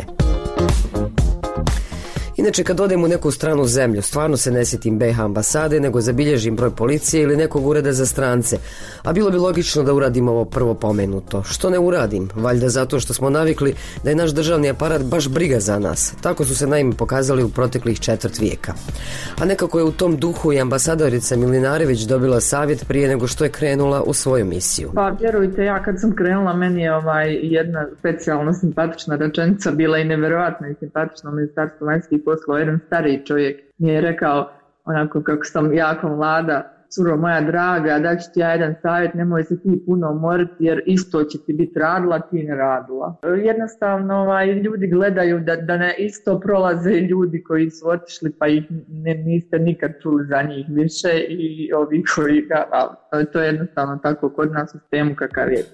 Inače, kad odem u neku stranu zemlju, stvarno se ne sjetim be ha ambasade, nego zabilježim broj policije ili nekog ureda za strance. A bilo bi logično da uradim ovo prvo pomenuto. Što ne uradim? Valjda zato što smo navikli da je naš državni aparat baš briga za nas. Tako su se naime pokazali u proteklih četvrt vijeka. A nekako je u tom duhu i ambasadorica Mlinarević dobila savjet prije nego što je krenula u svoju misiju. Pa vjerujte, ja kad sam krenula, meni je ovaj jedna specijalno simpatična rečenica bila i nevjerojatno i simpatično Ministarstvo vanjskih poslova. Jedan stariji čovjek mi je rekao, onako kako sam jako mlada, curo moja draga, da ću ti ja jedan savjet, nemoj se ti puno umoriti jer isto će ti biti radila, ti ne radila. Jednostavno ovaj, ljudi gledaju da, da ne isto prolaze ljudi koji su otišli pa ih ne, niste nikad čuli za njih više i ovi koji ga, to je jednostavno tako kod nas u sistemu kakav je.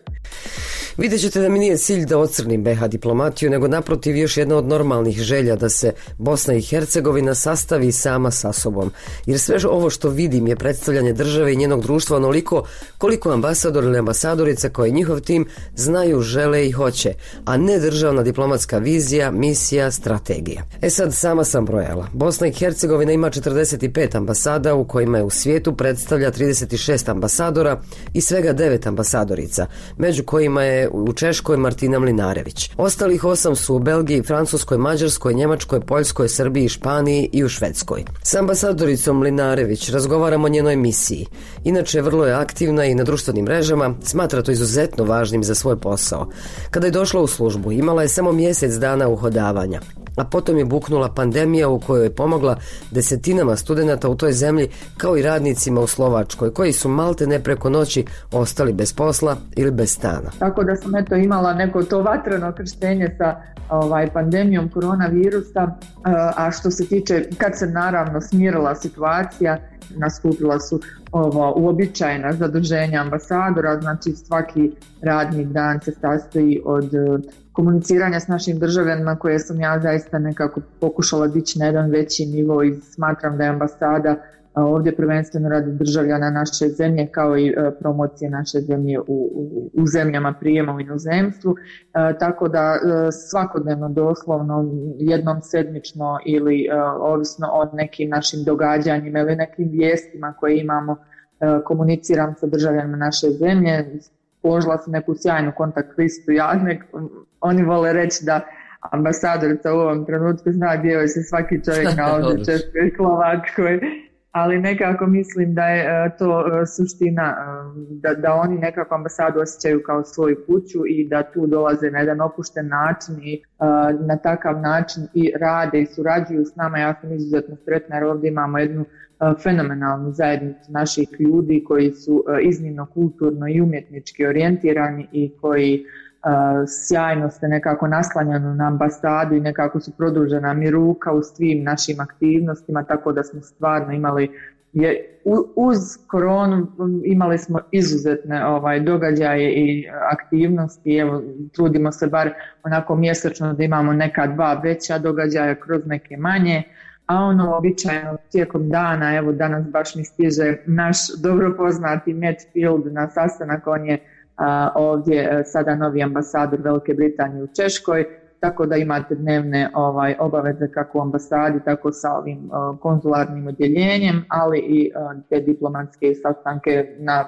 Vidjet ćete da mi nije cilj da ocrnim be ha diplomatiju, nego naprotiv još jedna od normalnih želja da se Bosna i Hercegovina sastavi sama sa sobom. Jer sve ovo što vidim je predstavljanje države i njenog društva onoliko koliko ambasador ili ambasadorica koji njihov tim znaju, žele i hoće, a ne državna diplomatska vizija, misija, strategija. E sad, sama sam brojala. Bosna i Hercegovina ima četrdeset pet ambasada u kojima je u svijetu predstavlja trideset šest ambasadora i svega devet ambasadorica, među kojima je u Češkoj Martina Mlinarević. Ostalih osam su u Belgiji, Francuskoj, Mađarskoj, Njemačkoj, Poljskoj, Srbiji, Španiji i u Švedskoj. S ambasadoricom Mlinarević razgovaramo o njenoj misiji. Inače, vrlo je aktivna i na društvenim mrežama, smatra to izuzetno važnim za svoj posao. Kada je došla u službu, imala je samo mjesec dana uhodavanja, a potom je buknula pandemija u kojoj je pomogla desetinama studenata u toj zemlji kao i radnicima u Slovačkoj, koji su malte ne preko noći ostali bez posla ili bez stana. Tako da sam eto imala neko to vatreno krštenje sa ovaj, pandemijom koronavirusa, a što se tiče, kad se naravno smirila situacija, nastupila su ovo uobičajena zaduženja ambasadora, znači svaki radni dan se sastoji od komuniciranja s našim državljanima koje sam ja zaista nekako pokušala dići na jedan veći nivo i smatram da je ambasada ovdje prvenstveno radi državljana naše zemlje kao i promocije naše zemlje u, u, u zemljama prijema u inozemstvu, e, tako da e, svakodnevno doslovno jednom sedmično ili e, ovisno o nekim našim događanjima ili nekim vijestima koje imamo, e, komuniciram sa državljanima naše zemlje. Položila sam neku sjajnu kontakt listu, ja nek, oni vole reći da ambasadorica u ovom trenutku zna gdje joj se svaki čovjek na ovdje Češkoj i Slovačkoj, ali nekako mislim da je to suština, da, da oni nekako ambasadu osjećaju kao svoju kuću i da tu dolaze na jedan opušten način i na takav način i rade i surađuju s nama. Ja sam izuzetno sretna jer ovdje imamo jednu fenomenalnu zajednicu naših ljudi koji su iznimno kulturno i umjetnički orijentirani i koji Uh, sjajno se nekako naslanjano na ambasadu i nekako su produžena mi ruka u svim našim aktivnostima, tako da smo stvarno imali je, u, uz koronu imali smo izuzetne ovaj, događaje i aktivnosti. Evo, trudimo se bar onako mjesečno da imamo neka dva veća događaja kroz neke manje, a ono običajno tijekom dana, evo danas baš mi stiže naš dobro poznati Matt Field na sastanak, on je A, ovdje sada novi ambasador Velike Britanije u Češkoj, tako da imate dnevne ovaj, obaveze kako u ambasadi, tako sa ovim uh, konzularnim odjeljenjem, ali i uh, te diplomatske sastanke na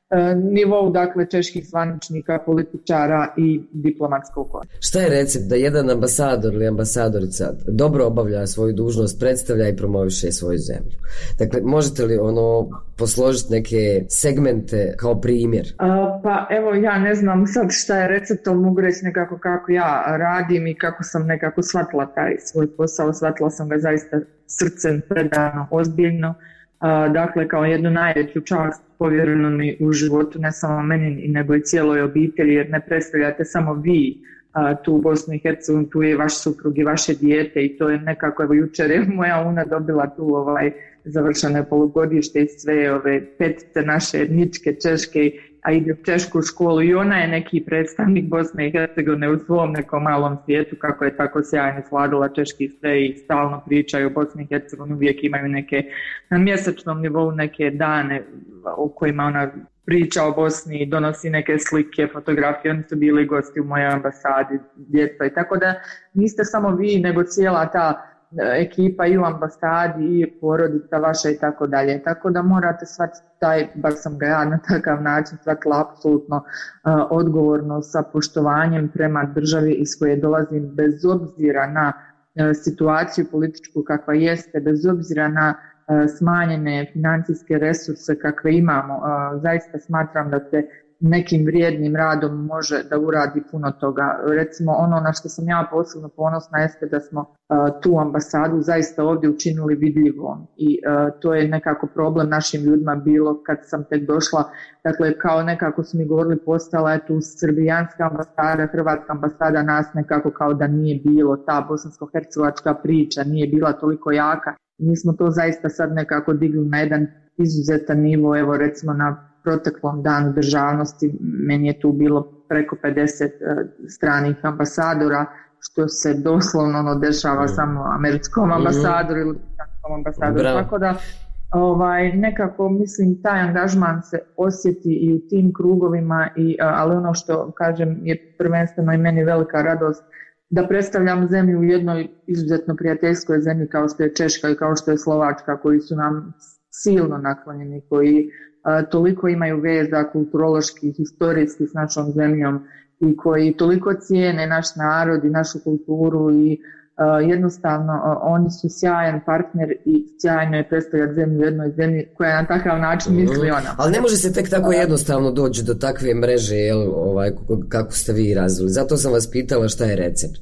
nivou, dakle, čeških zvaničnika, političara i diplomatskog korpusa. Šta je recept da jedan ambasador ili ambasadorica dobro obavlja svoju dužnost, predstavlja i promoviše svoju zemlju? Dakle, možete li ono posložiti neke segmente kao primjer? A, pa evo, ja ne znam sad šta je recept, ali mogu reći nekako kako ja radim i kako sam nekako shvatila taj svoj posao. Shvatila sam ga zaista srcem, predano, ozbiljno. A, dakle, kao jednu najveću čast povjereno mi u životu, ne samo meni, nego i cijeloj obitelji, jer ne predstavljate samo vi a, tu u Bosnu i Hercegovini, tu je vaš suprug i vaše dijete i to je nekako, evo jučer je moja una dobila tu ovaj završene polugodište i sve ove petice naše etničke češke, a ide u češku školu i ona je neki predstavnik Bosne i Hercegovine u svom nekom malom svijetu, kako je tako sjajno svladala češki sve i stalno pričaju o Bosni i Hercegovini, uvijek imaju neke na mjesečnom nivou neke dane u kojima ona priča o Bosni i donosi neke slike, fotografije, oni su bili gosti u mojoj ambasadi, djeca i tako da niste samo vi, nego cijela ta ekipa i u ambasadi i porodica vaša i tako dalje. Tako da morate shvatiti taj, bar sam ga ja na takav način shvatila apsolutno uh, odgovorno sa poštovanjem prema državi iz koje dolazim, bez obzira na uh, situaciju političku kakva jeste, bez obzira na uh, smanjene financijske resurse kakve imamo. Uh, zaista smatram da se nekim vrijednim radom može da uradi puno toga. Recimo ono na što sam ja posebno ponosna jeste da smo uh, tu ambasadu zaista ovdje učinili vidljivom i uh, to je nekako problem našim ljudima bilo kad sam tek došla, dakle kao nekako su mi govorili postala je tu srbijanska ambasada, hrvatska ambasada, nas nekako kao da nije bilo, ta bosansko-hercegovačka priča nije bila toliko jaka. Mi smo to zaista sad nekako digli na jedan izuzetan nivo, evo recimo na proteklom danu državnosti meni je tu bilo preko pedeset uh, stranih ambasadora, što se doslovno ono dešava mm. samo američkom ambasadoru ili britanskog ambasadoru. Bravo. Tako da ovaj, nekako mislim taj angažman se osjeti i u tim krugovima, i, uh, ali ono što kažem je prvenstveno i meni velika radost da predstavljam zemlju u jednoj izuzetno prijateljskoj zemlji kao što je Češka i kao što je Slovačka, koji su nam silno naklonjeni, koji Uh, toliko imaju veza kulturološki, historijski s našom zemljom i koji toliko cijene naš narod i našu kulturu i uh, jednostavno uh, oni su sjajan partner i sjajno je predstavljati zemlju u jednoj zemlji koja na takav način mm. misli ona. Ali ne može se tek tako jednostavno doći do takve mreže, jel, ovaj, kako ste vi razvili. Zato sam vas pitala šta je recept.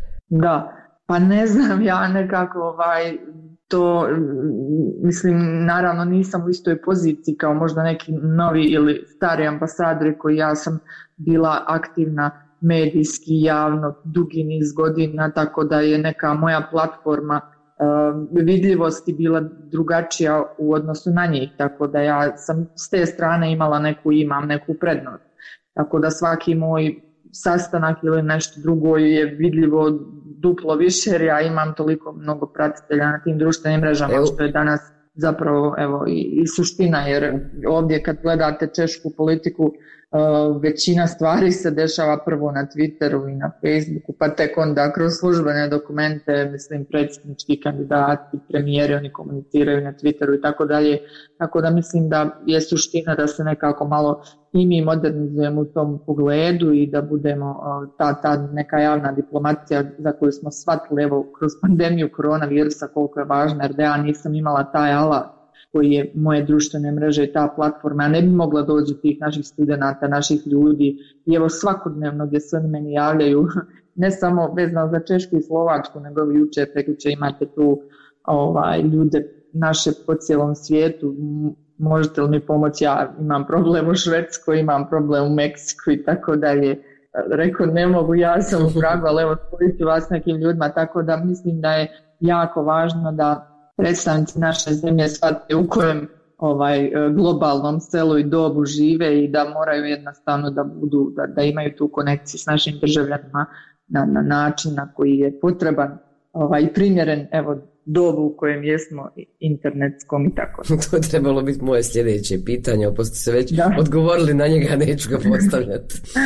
Da, pa ne znam, ja nekako ovaj... to, mislim, naravno nisam u istoj poziciji kao možda neki novi ili stari ambasadori koji ja sam bila aktivna medijski, javno, dugi niz godina, tako da je neka moja platforma uh, vidljivosti bila drugačija u odnosu na njih, tako da ja sam s te strane imala neku, imam neku prednost. Tako da svaki moj sastanak ili nešto drugo je vidljivo duplo više, jer ja imam toliko mnogo pratitelja na tim društvenim mrežama, evo, što je danas zapravo evo, i, i suština, jer ovdje kad gledate češku politiku, uh, većina stvari se dešava prvo na Twitteru i na Facebooku, pa tek onda kroz službene dokumente, mislim, predsjednički kandidati, premijeri, oni komuniciraju na Twitteru i tako dalje, tako da mislim da je suština da se nekako malo i mi modernizujemo u tom pogledu i da budemo ta, ta neka javna diplomacija za koju smo shvatili evo kroz pandemiju koronavirusa koliko je važna, jer da ja nisam imala taj alat koji je moje društvene mreže i ta platforma, ja ne bi mogla doći tih naših studenata, naših ljudi i evo svakodnevno gdje se oni meni javljaju, ne samo vezano za Češku i Slovačku, nego jučer, prekjučer imate tu ovaj, ljude naše po cijelom svijetu, možete li mi pomoći, ja imam problem u Švedskoj, imam problem u Meksiku i tako dalje. Rekao, ne mogu, ja sam u Pragu, ali evo spojiti vas nekim ljudima, tako da mislim da je jako važno da predstavnici naše zemlje shvate u kojem ovaj, globalnom selu i dobu žive i da moraju jednostavno da budu, da, da imaju tu konekciju s našim državljanima na, na način na koji je potreban ovaj, primjeren, evo, dobu u kojem jesmo internetskom i tako. To je trebalo biti moje sljedeće pitanje, ali pošto ste već da. odgovorili na njega, neću ga postavljati.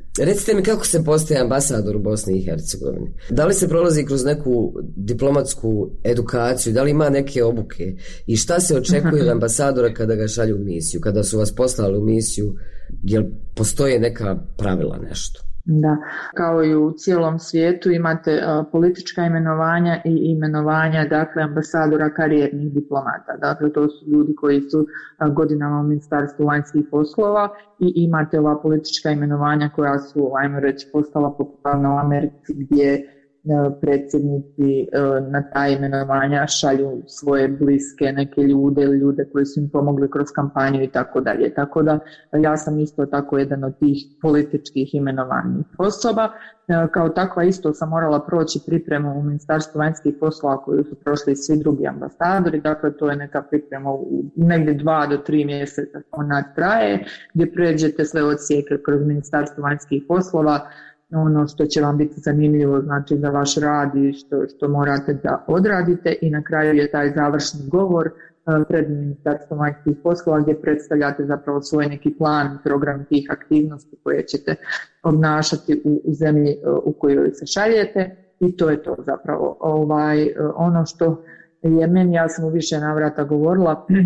Recite mi kako se postaje ambasador u Bosni i Hercegovini? Da li se prolazi kroz neku diplomatsku edukaciju, da li ima neke obuke i šta se očekuje od ambasadora kada ga šalju u misiju, kada su vas poslali u misiju, jel postoje neka pravila nešto? Da, kao i u cijelom svijetu imate uh, politička imenovanja i imenovanja, dakle, ambasadora karijernih diplomata. Dakle, to su ljudi koji su uh, godinama u Ministarstvu vanjskih poslova i imate ova politička imenovanja koja su, ajmo reći, postala popularna u Americi gdje predsjednici na ta imenovanja šalju svoje bliske neke ljude ili ljude koji su im pomogli kroz kampanju i tako dalje. Tako da ja sam isto tako jedan od tih političkih imenovanih osoba. Kao takva isto sam morala proći pripremu u Ministarstvu vanjskih poslova koju su prošli svi drugi ambasadori. Dakle, to je neka priprema u negdje dva do tri mjeseca ona traje, gdje pređete sve odsjeke kroz Ministarstvo vanjskih poslova, ono što će vam biti zanimljivo, znači za vaš rad i što, što morate da odradite, i na kraju je taj završni govor uh, pred Ministarstvom vanjskih poslova gdje predstavljate zapravo svoj neki plan, program tih aktivnosti koje ćete obnašati u, u zemlji uh, u kojoj se šaljete, i to je to zapravo. Ovaj, uh, ono što je meni, ja sam u više navrata govorila uh,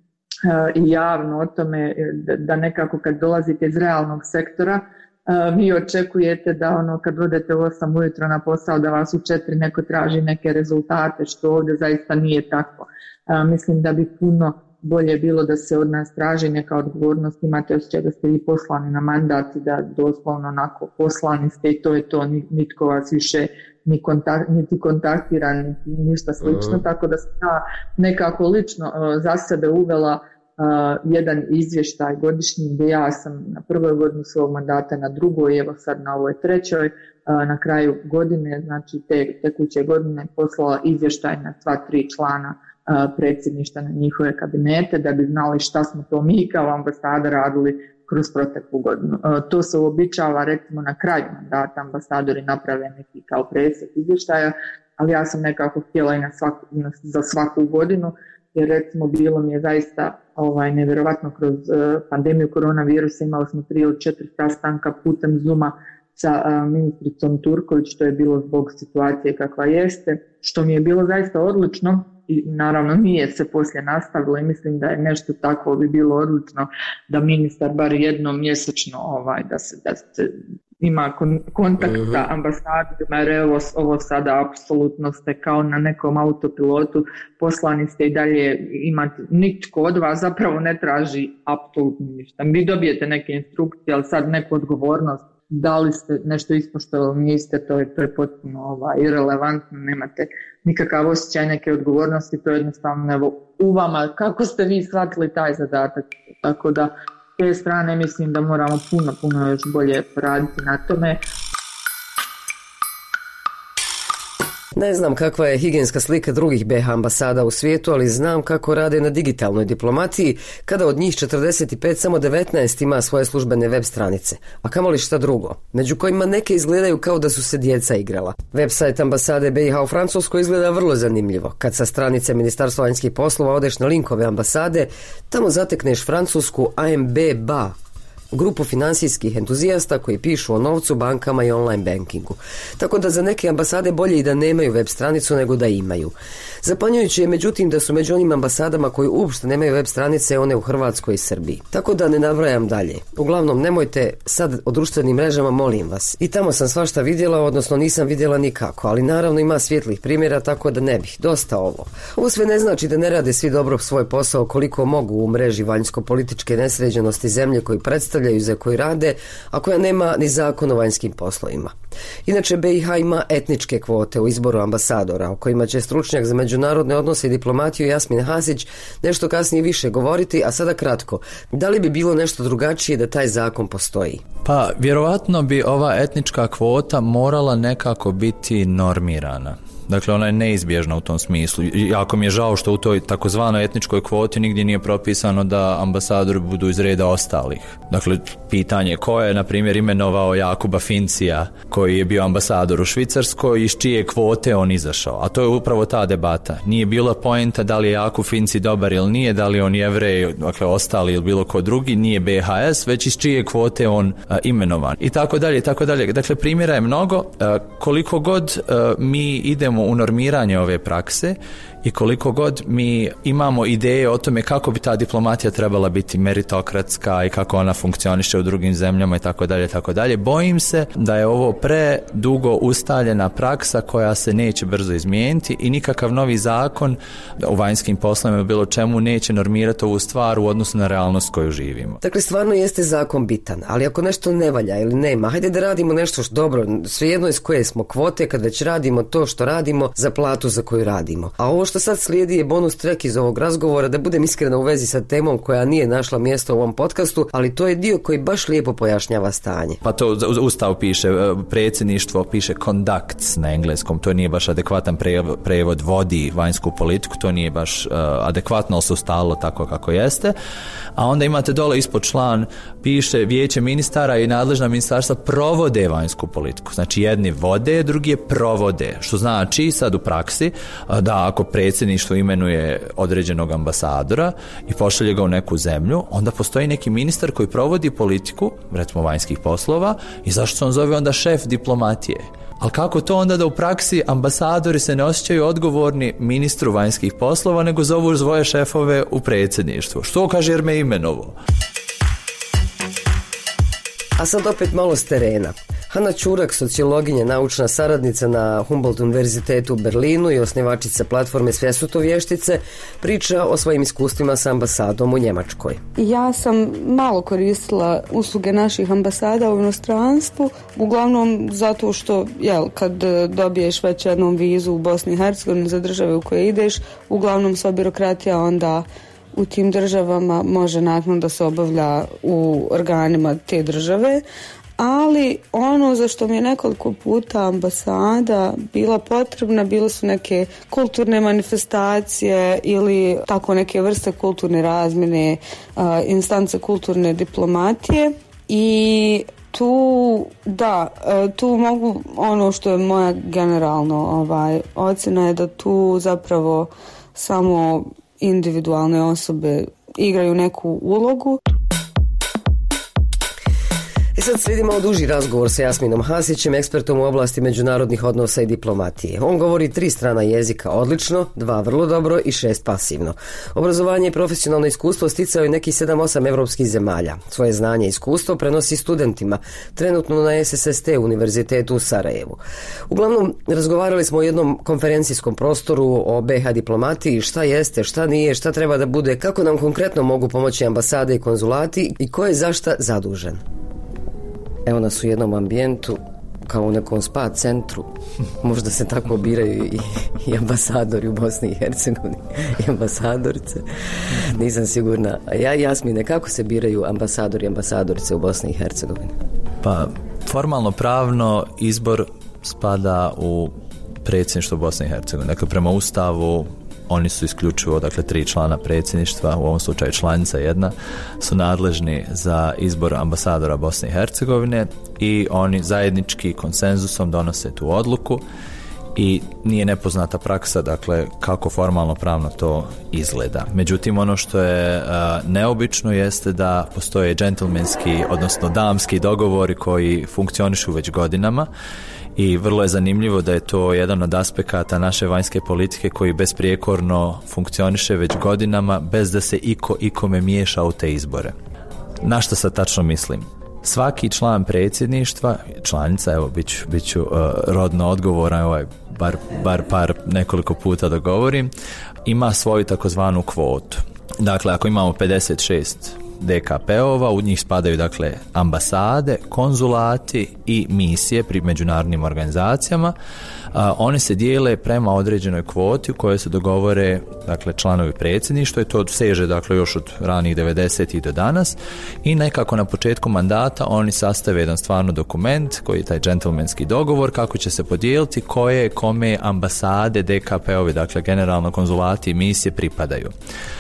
i javno o tome, da, da nekako kad dolazite iz realnog sektora, Uh, vi očekujete da ono kad odete u osam ujutro na posao da vas u četiri neko traži neke rezultate, što ovdje zaista nije tako. Uh, mislim da bi puno bolje bilo da se od nas traži neka odgovornost, imate osjećaj da ste vi poslani na mandat i da doslovno onako poslani ste i to je to, nitko vas više ni kontakt, niti kontaktira, niti ništa slično, uh-huh. Tako da sam ja nekako lično uh, za sebe uvela Uh, jedan izvještaj godišnji gdje ja sam na prvoj godini svog mandata, na drugoj, evo sad na ovoj trećoj, uh, na kraju godine, znači te tekuće godine, poslala izvještaj na sva tri člana uh, predsjedništva, na njihove kabinete, da bi znali šta smo to mi kao ambasada radili kroz proteklu godinu. Uh, to se uobičava recimo na kraju mandata, ambasadori naprave neki kao presjek izvještaja, ali ja sam nekako htjela i na svaku, na, za svaku godinu, jer recimo bilo mi je zaista ovaj, nevjerovatno kroz uh, pandemiju koronavirusa, imali smo tri ili četiri sastanka putem Zooma sa uh, ministricom Turković, što je bilo zbog situacije kakva jeste, što mi je bilo zaista odlično i naravno nije se poslije nastavilo i mislim da je nešto tako bi bilo odlično da ministar bar jednom mjesečno ovaj, da se, da se ima kon, kontakt uh-huh. sa ambasadorima, jer ovo, ovo sada apsolutno ste kao na nekom autopilotu, poslani ste i dalje imate, nitko od vas zapravo ne traži apsolutno ništa. Vi dobijete neke instrukcije, ali sad neku odgovornost, da li ste nešto ispoštovali, niste, to je, to je potpuno ovaj, irelevantno, nemate nikakav osjećaj neke odgovornosti, to je jednostavno evo, u vama, kako ste vi shvatili taj zadatak, tako da s te strane mislim da moramo puno, puno još bolje poraditi na tome. Ne znam kakva je higijenska slika drugih be ha ambasada u svijetu, ali znam kako rade na digitalnoj diplomatiji, kada od njih četrdeset pet samo devetnaest ima svoje službene web stranice, a kamoli šta drugo, među kojima neke izgledaju kao da su se djeca igrala. Website ambasade be ha u Francuskoj izgleda vrlo zanimljivo. Kad sa stranice Ministarstva vanjskih poslova odeš na linkove ambasade, tamo zatekneš francusku a em be B A, grupu finansijskih entuzijasta koji pišu o novcu, bankama i online bankingu. Tako da za neke ambasade bolje i da nemaju web stranicu nego da imaju. Zapanjujuće je međutim da su među onim ambasadama koji uopšte nemaju web stranice one u Hrvatskoj i Srbiji. Tako da ne nabrajam dalje. Uglavnom nemojte sad o društvenim mrežama, molim vas. I tamo sam svašta vidjela, odnosno nisam vidjela nikako, ali naravno ima svijetlih primjera, tako da ne bih. Dosta ovo. Ovo sve ne znači da ne rade svi dobro svoj posao koliko mogu u mreži vanjsko-političke nesređenosti zemlje koji predstavljaju, za koji rade, a koja nema ni zakon o vanjskim poslovima. Inače, be i ha ima etničke kvote u izboru ambasadora, o kojima će stručnjak za međunarodne odnose i diplomatiju Jasmin Hasić nešto kasnije više govoriti, a sada kratko. Da li bi bilo nešto drugačije da taj zakon postoji? Pa, vjerovatno bi ova etnička kvota morala nekako biti normirana. Dakle, ona je neizbježna u tom smislu. Jako mi je žao što u toj takozvanoj etničkoj kvoti nigdje nije propisano da ambasadori budu iz reda ostalih. Dakle, pitanje ko je, na primjer, imenovao Jakuba Fincija, koji koji je bio ambasador u Švicarskoj, iz čije kvote on izašao. A to je upravo ta debata. Nije bila poenta da li je Jakub Finci dobar ili nije, da li on Jevrej, dakle ostali ili bilo ko drugi, nije B H S, već iz čije kvote on a, imenovan. I tako dalje, i tako dalje. Dakle, primjera je mnogo. A, koliko god a, mi idemo u normiranje ove prakse i koliko god mi imamo ideje o tome kako bi ta diplomatija trebala biti meritokratska i kako ona funkcioniše u drugim zemljama i tako dalje, tako dalje, bojim se da je ovo predugo ustaljena praksa koja se neće brzo izmijeniti i nikakav novi zakon u vanjskim poslovima ili bilo čemu neće normirati ovu stvar u odnosu na realnost koju živimo. Dakle, stvarno jeste zakon bitan, ali ako nešto ne valja ili nema, hajde da radimo nešto što dobro, svejedno iz koje smo kvote, kad već radimo to što radimo za platu za koju radimo. A ovo što sad slijedi je bonus track iz ovog razgovora, da budem iskrena u vezi sa temom koja nije našla mjesto u ovom podcastu, ali to je dio koji baš lijepo pojašnjava stanje. Pa to u Ustavu piše, predsjedništvo piše conducts na engleskom, to nije baš adekvatan prevod, vodi vanjsku politiku, to nije baš uh, adekvatno, ali se ustalilo tako kako jeste. A onda imate dole ispod član, piše vijeće ministara i nadležna ministarstva provode vanjsku politiku. Znači jedni vode, drugi je provode, što znači sad u praksi da ako predsjedništvo imenuje određenog ambasadora i pošalje ga u neku zemlju, onda postoji neki ministar koji provodi politiku, recimo vanjskih poslova, i zašto se on zove onda šef diplomatije. Ali kako to onda da u praksi ambasadori se ne osjećaju odgovorni ministru vanjskih poslova, nego zovu svoje šefove u predsjedništvu? Što kaže jer me imenovo? A sad opet malo s terena. Hana Čurak, sociologinja, naučna saradnica na Humboldt univerzitetu u Berlinu i osnivačica platforme Svjesutovještice, priča o svojim iskustvima sa ambasadom u Njemačkoj. Ja sam malo koristila usluge naših ambasada u inostranstvu, uglavnom zato što, jel, kad dobiješ već jednom vizu u Bosni i Hercegovini za države u koje ideš, uglavnom sva birokratija onda u tim državama može nakon da se obavlja u organima te države, ali ono za što mi je nekoliko puta ambasada bila potrebna, bile su neke kulturne manifestacije ili tako neke vrste kulturne razmjene, instance kulturne diplomatije. I tu, da, tu mogu, ono što je moja generalno ovaj, ocjena je da tu zapravo samo individualne osobe igraju neku ulogu. I sad slijedi malo duži razgovor sa Jasminom Hasićem, ekspertom u oblasti međunarodnih odnosa i diplomatije. On govori tri strana jezika odlično, dva vrlo dobro i šest pasivno. Obrazovanje i profesionalno iskustvo sticao je nekih sedam osam evropskih zemalja. Svoje znanje i iskustvo prenosi studentima, trenutno na S S S T univerzitetu u Sarajevu. Uglavnom, razgovarali smo o jednom konferencijskom prostoru, o B H diplomatiji, šta jeste, šta nije, šta treba da bude, kako nam konkretno mogu pomoći ambasade i konzulati i ko je za šta zadužen. Evo nas u jednom ambijentu, kao u nekom spa centru. Možda se tako biraju i, i ambasadori u Bosni i Hercegovini i ambasadorice. Nisam sigurna. A ja, Jasmine, kako se biraju ambasadori i ambasadorice u Bosni i Hercegovini? Pa, formalno pravno izbor spada u predsjedništvo Bosne i Hercegovine. Dakle, prema Ustavu oni su isključivo, dakle, tri člana predsjedništva, u ovom slučaju članica jedna, su nadležni za izbor ambasadora Bosne i Hercegovine i oni zajednički konsenzusom donose tu odluku i nije nepoznata praksa, dakle, kako formalno pravno to izgleda. Međutim, ono što je uh, neobično jeste da postoje džentlmenski, odnosno damski dogovori koji funkcionišu već godinama. I vrlo je zanimljivo da je to jedan od aspekata naše vanjske politike koji besprijekorno funkcioniše već godinama bez da se iko ikome miješa u te izbore. Na što sad tačno mislim? Svaki član predsjedništva, članica, evo bit ću, bit ću uh, rodno odgovoran, ovaj, bar, bar par nekoliko puta da govorim, ima svoju takozvanu kvotu. Dakle, ako imamo pedeset šest D K P-ova, u njih spadaju, dakle, ambasade, konzulati i misije pri međunarodnim organizacijama. A, one se dijele prema određenoj kvoti u kojoj se dogovore, dakle, članovi predsjedništva i to seže, dakle, još od ranih devedesetih do danas i nekako na početku mandata oni sastave jedan stvarno dokument koji je taj džentlmenski dogovor kako će se podijeliti koje kome ambasade, D K P-ovi, dakle, generalno konzulati i misije pripadaju.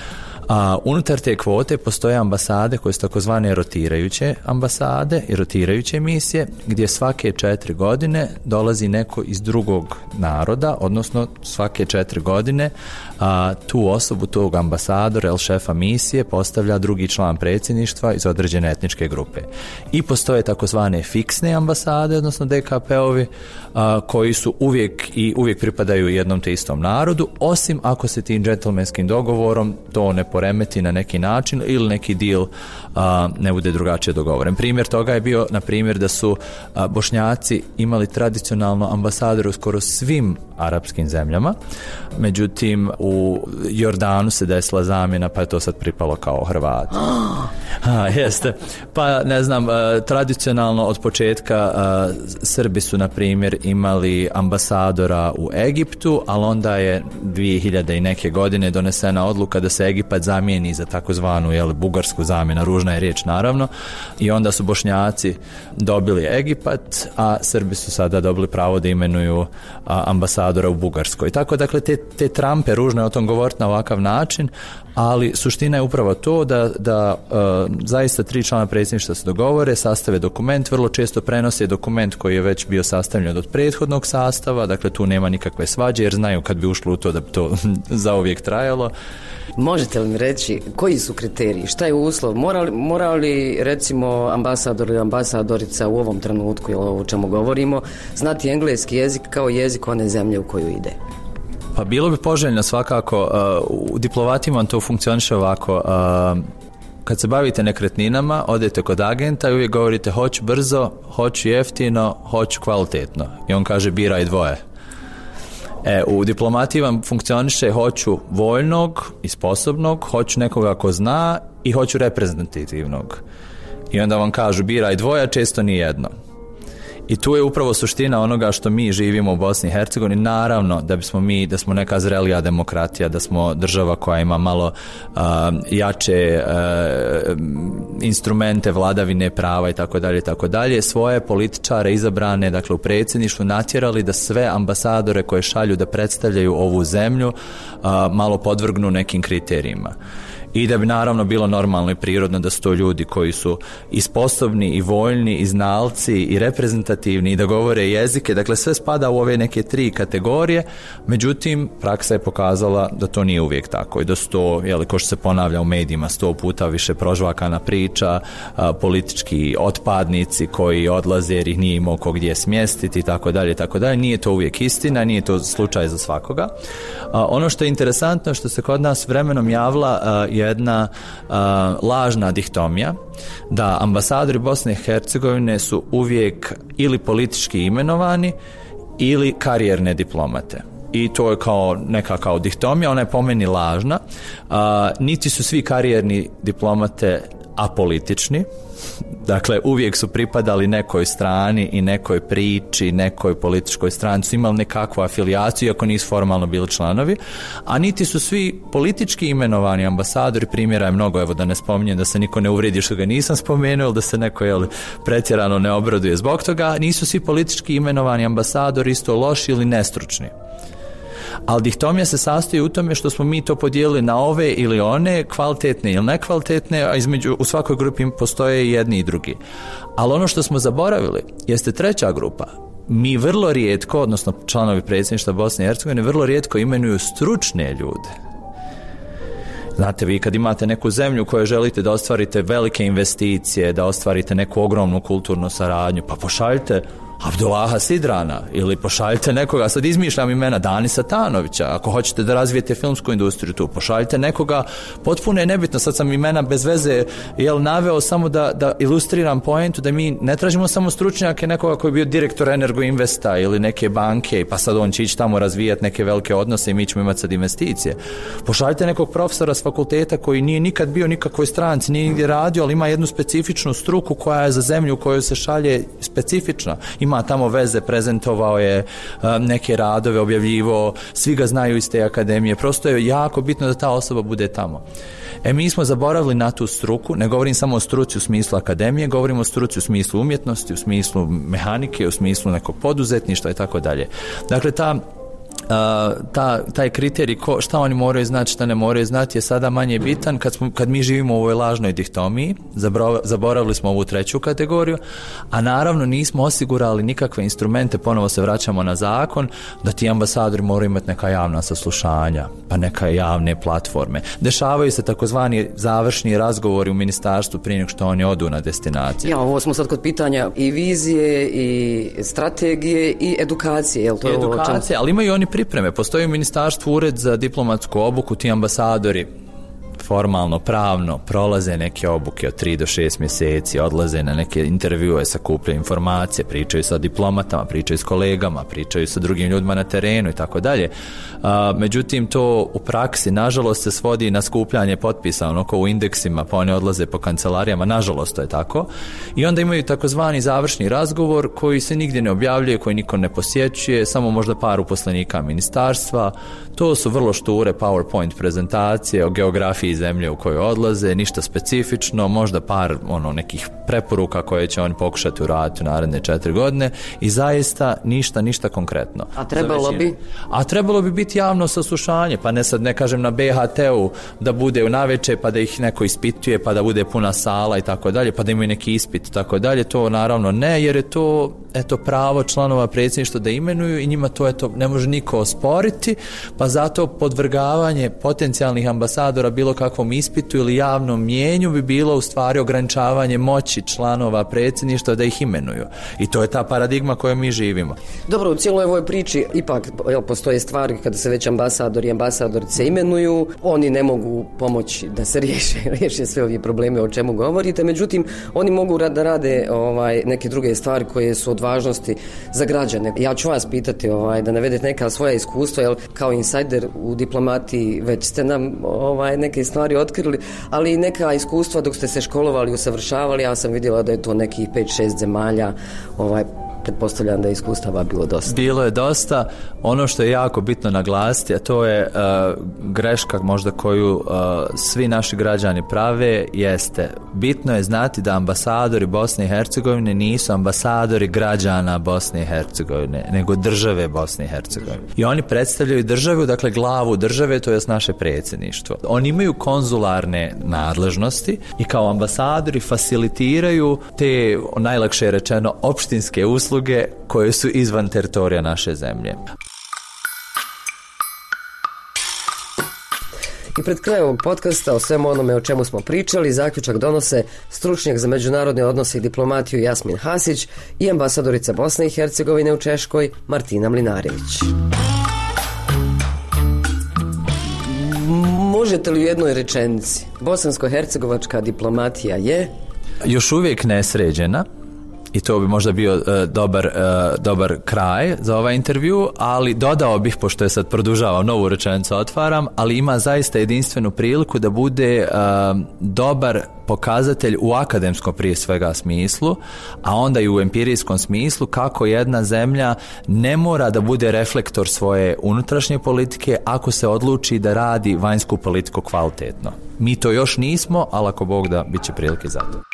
A unutar te kvote postoje ambasade koje su takozvane rotirajuće ambasade i rotirajuće misije, gdje svake četiri godine dolazi neko iz drugog naroda, odnosno svake četiri godine a, tu osobu, tog ambasadora ili šefa misije postavlja drugi član predsjedništva iz određene etničke grupe. I postoje takozvane fiksne ambasade, odnosno D K P-ovi, a, koji su uvijek i uvijek pripadaju jednom te istom narodu, osim ako se tim džentlmenskim dogovorom to ne poremeti na neki način ili neki deal a, ne bude drugačije dogovoren. Primjer toga je bio, na primjer, da su a, Bošnjaci imali tradicionalno ambasadore u skoro svim arapskim zemljama, međutim u Jordanu se desila zamjena, pa je to sad pripalo kao Hrvati. A, jeste. Pa ne znam, tradicionalno od početka Srbi su, na primjer, imali ambasadora u Egiptu, ali onda je dvije hiljade i neke godine donesena odluka da se Egipat zamijeni za takozvanu jel, bugarsku zamjenu, ružna je riječ naravno, i onda su Bošnjaci dobili Egipat, a Srbi su sada dobili pravo da imenuju ambasadora u Bugarskoj. Tako, dakle, te, te trampe, ružno je o tom govoriti na ovakav način, ali suština je upravo to da, da uh, zaista tri člana predsjedništva se dogovore, sastave dokument, vrlo često prenose dokument koji je već bio sastavljen od prethodnog sastava, dakle tu nema nikakve svađe jer znaju kad bi ušlo u to da bi to zauvijek trajalo. Možete li mi reći koji su kriteriji, šta je uslov, mora li, mora li recimo ambasador ili ambasadorica u ovom trenutku ili o čemu govorimo znati engleski jezik kao jezik one zemlje u koju ide? Pa bilo bi poželjno svakako, uh, u diplomatima to funkcioniše ovako, uh, kad se bavite nekretninama, odete kod agenta i uvijek govorite hoću brzo, hoću jeftino, hoću kvalitetno i on kaže biraj dvoje. E, u diplomatiji vam funkcioniše hoću voljnog i sposobnog, hoću nekoga ko zna i hoću reprezentativnog. I onda vam kažu biraj dvoje, često ni jedno. I tu je upravo suština onoga što mi živimo u Bosni i Hercegovini. Naravno da bismo mi, da smo neka zrelija demokratija, da smo država koja ima malo uh, jače uh, instrumente vladavine prava i tako dalje i tako dalje, svoje političare izabrane, dakle u predsjedništvu, natjerali da sve ambasadore koje šalju da predstavljaju ovu zemlju uh, malo podvrgnu nekim kriterijima. I da bi naravno bilo normalno i prirodno da su to ljudi koji su i sposobni i voljni i znalci i reprezentativni i da govore jezike, dakle sve spada u ove neke tri kategorije, međutim praksa je pokazala da to nije uvijek tako i da su to, jeli, ko što se ponavlja u medijima sto puta više prožvakana priča, a, politički otpadnici koji odlaze jer ih nije imao ko gdje smjestiti i tako dalje i tako dalje. Nije to uvijek istina, nije to slučaj za svakoga. A, ono što je interesantno što se kod nas vremenom javila a, je jedna uh, lažna dihtomija da ambasadori Bosne i Hercegovine su uvijek ili politički imenovani ili karijerne diplomate. I to je kao neka kao dihtomija, ona je po meni lažna. Uh, niti su svi karijerni diplomate apolitični, dakle uvijek su pripadali nekoj strani i nekoj priči, nekoj političkoj strani, su imali nekakvu afilijaciju iako nisu formalno bili članovi, a niti su svi politički imenovani ambasadori, primjera je mnogo, evo da ne spominjem da se niko ne uvredi što ga nisam spomenuo ili da se neko jel, pretjerano ne obraduje zbog toga, nisu svi politički imenovani ambasadori isto loši ili nestručni. Ali dihtomija se sastoji u tome što smo mi to podijelili na ove ili one, kvalitetne ili nekvalitetne, a između u svakoj grupi postoje i jedni i drugi. Ali ono što smo zaboravili jeste treća grupa. Mi vrlo rijetko, odnosno članovi predsjedništva Bosne i Hercegovine, vrlo rijetko imenuju stručne ljude. Znate, vi kad imate neku zemlju u kojoj želite da ostvarite velike investicije, da ostvarite neku ogromnu kulturnu saradnju, pa pošaljite Abdullaha Sidrana ili pošaljite nekoga, sad izmišljam imena, Dani Satanovića, ako hoćete da razvijete filmsku industriju tu, pošaljite nekoga, potpuno je nebitno, sad sam imena bez veze jel, naveo samo da, da ilustriram poentu da mi ne tražimo samo stručnjake nekoga koji je bio direktor Energo Investa ili neke banke pa sad on će ići tamo razvijati neke velike odnose i mi ćemo imati sad investicije. Pošaljite nekog profesora s fakulteta koji nije nikad bio nikakvoj stranci, nije nigdje radio, ali ima jednu specifičnu struku koja je za zemlju u kojoj se šalje specifična. Ima tamo veze, prezentovao je um, neke radove, objavljivo, svi ga znaju iz te akademije, prosto je jako bitno da ta osoba bude tamo. E mi smo zaboravili na tu struku, ne govorim samo o struci u smislu akademije, govorim o struci u smislu umjetnosti, u smislu mehanike, u smislu nekog poduzetništva i tako dalje. Dakle, ta ta, taj kriterij ko, šta oni moraju znati, šta ne moraju znati je sada manje bitan kad, smo, kad mi živimo u ovoj lažnoj dihtomiji. Zaboravili smo ovu treću kategoriju, a naravno nismo osigurali nikakve instrumente, ponovo se vraćamo na zakon, da ti ambasadori moraju imati neka javna saslušanja, pa neka javne platforme. Dešavaju se takozvani završni razgovori u ministarstvu prije nego što oni odu na destinaciju. Ja, ovo smo sad kod pitanja i vizije, i strategije, i edukacije. Jel to je edukacije, ali imaju oni pripreme. Postoji u ministarstvu ured za diplomatsku obuku, ti ambasadori formalno, pravno prolaze neke obuke od tri do šest mjeseci, odlaze na neke intervjue, sakupljaju informacije, pričaju sa diplomatama, pričaju s kolegama, pričaju sa drugim ljudima na terenu i tako dalje. Međutim, to u praksi nažalost se svodi na skupljanje potpisa, onako u indeksima, pa oni odlaze po kancelarijama, nažalost to je tako. I onda imaju takozvani završni razgovor koji se nigdje ne objavljuje, koji niko ne posjećuje, samo možda par uposlenika ministarstva. To su vrlo šture PowerPoint prezentacije o geografiji zemlje u kojoj odlaze, ništa specifično, možda par ono nekih preporuka koje će oni pokušati uraditi u naredne četiri godine i zaista ništa, ništa konkretno. A trebalo bi? A trebalo bi biti javno saslušanje, pa ne sad ne kažem na B H T-u da bude u naveče pa da ih neko ispituje pa da bude puna sala i tako dalje, pa da imaju neki ispit i tako dalje, to naravno ne, jer je to eto pravo članova predsjedništva da imenuju i njima to eto ne može niko osporiti, pa zato podvrgavanje potencijalnih ambasadora bilo kakvom ispitu ili javnom mijenju bi bilo u stvari ograničavanje moći članova predsjedništva da ih imenuju. I to je ta paradigma kojom mi živimo. Dobro, u cijeloj ovoj priči ipak jel, postoje stvari kada se već ambasadori i ambasadorice imenuju, oni ne mogu pomoći da se riješe, riješe sve ove probleme o čemu govorite, međutim oni mogu da rade ovaj, neke druge stvari koje su od važnosti za građane. Ja ću vas pitati ovaj, da navedete neka svoja iskustva, jer kao insajder u diplomatiji već ste nam ovaj, neke stvari otkrili, ali i neka iskustva dok ste se školovali, usavršavali, ja sam vidjela da je to nekih pet šest zemalja, ovaj, pretpostavljam da je iskustava bilo dosta. Bilo je dosta. Ono što je jako bitno naglasiti, a to je uh, greška možda koju uh, svi naši građani prave, jeste bitno je znati da ambasadori Bosne i Hercegovine nisu ambasadori građana Bosne i Hercegovine, nego države Bosne i Hercegovine. I oni predstavljaju državu, dakle glavu države, to je naše predsjedništvo. Oni imaju konzularne nadležnosti i kao ambasadori facilitiraju te, najlakše rečeno, opštinske usluge koje su izvan teritorija naše zemlje. I pred krajem ovog podcasta o svemu onome o čemu smo pričali, zaključak donose stručnjak za međunarodne odnose i diplomatiju Jasmin Hasić i ambasadorica Bosne i Hercegovine u Češkoj Martina Mlinarević. Možete li u jednoj rečenici, bosansko-hercegovačka diplomatija je? Još uvijek nesređena. I to bi možda bio uh, dobar, uh, dobar kraj za ovaj intervju, ali dodao bih, pošto je sad produžavam, novu rečenicu otvaram, ali ima zaista jedinstvenu priliku da bude uh, dobar pokazatelj u akademskom prije svega smislu, a onda i u empirijskom smislu kako jedna zemlja ne mora da bude reflektor svoje unutrašnje politike ako se odluči da radi vanjsku politiku kvalitetno. Mi to još nismo, ali ako Bog da, bit će prilike za to.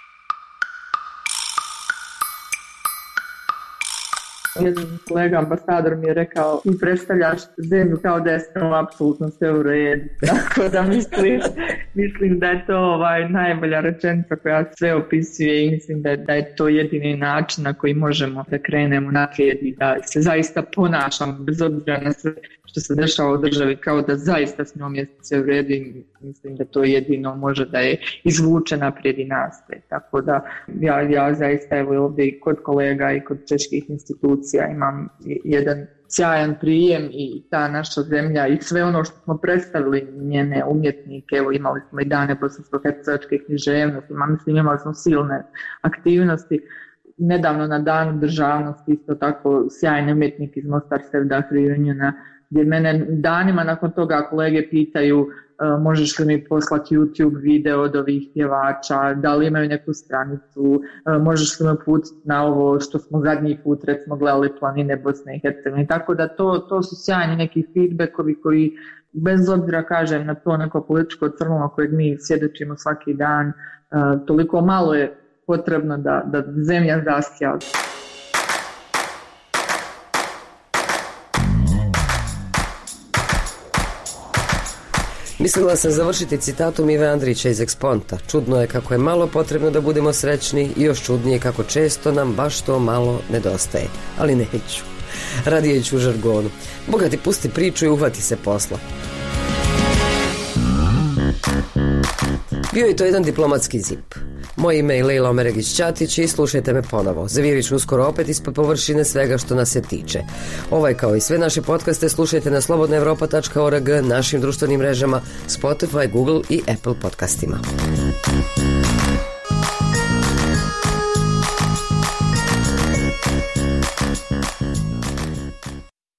Jedan kolega ambasador mi je rekao, ti predstavljaš zemlju kao da je sve apsolutno sve u redu. Tako da mislim, mislim da je to ovaj, najbolja rečenica koja sve opisuje i mislim da, da je to jedini način na koji možemo da krenemo naprijed i da se zaista ponašamo bez obzira na sve što se dešava u državi kao da zaista s njom je sve u redu i mislim da to jedino može da je izvuče naprijed i nastaje. Tako da ja, ja zaista evo ovdje i kod kolega i kod čeških institucija imam jedan sjajan prijem i ta naša zemlja i sve ono što smo predstavili njene umjetnike, evo imali smo i dane bosansko-hercegovačke književnosti, ima, mislim imali smo silne aktivnosti. Nedavno na danu državnosti isto tako sjajni umjetnik iz Mostar Sevdah Reuniona, gdje mene danima nakon toga kolege pitaju uh, možeš li mi poslati YouTube video od ovih pjevača, da li imaju neku stranicu, uh, možeš li me putiti na ovo što smo zadnji put recimo gledali planine Bosne i Hercegovine. Tako da to, to su sjajni neki feedbackovi koji bez obzira kažem na to neko političko crno kojeg mi svjedočimo svaki dan, uh, toliko malo je potrebno da, da zemlja zasja. Mislila sam završiti citatom Ive Andrića iz Eksponta. Čudno je kako je malo potrebno da budemo srećni i još čudnije kako često nam baš to malo nedostaje. Ali neću. Radije ću u žargonu. Boga ti pusti priču i uhvati se posla. Bio je to jedan diplomatski zip. Moje ime je Lejla Omeregić-Ćatić i slušajte me ponovo. Zavirit ću uskoro opet ispod površine svega što nas se tiče. Ovaj kao i sve naše podcaste slušajte na slobodna evropa tačka org, našim društvenim mrežama, Spotify, Google i Apple podcastima.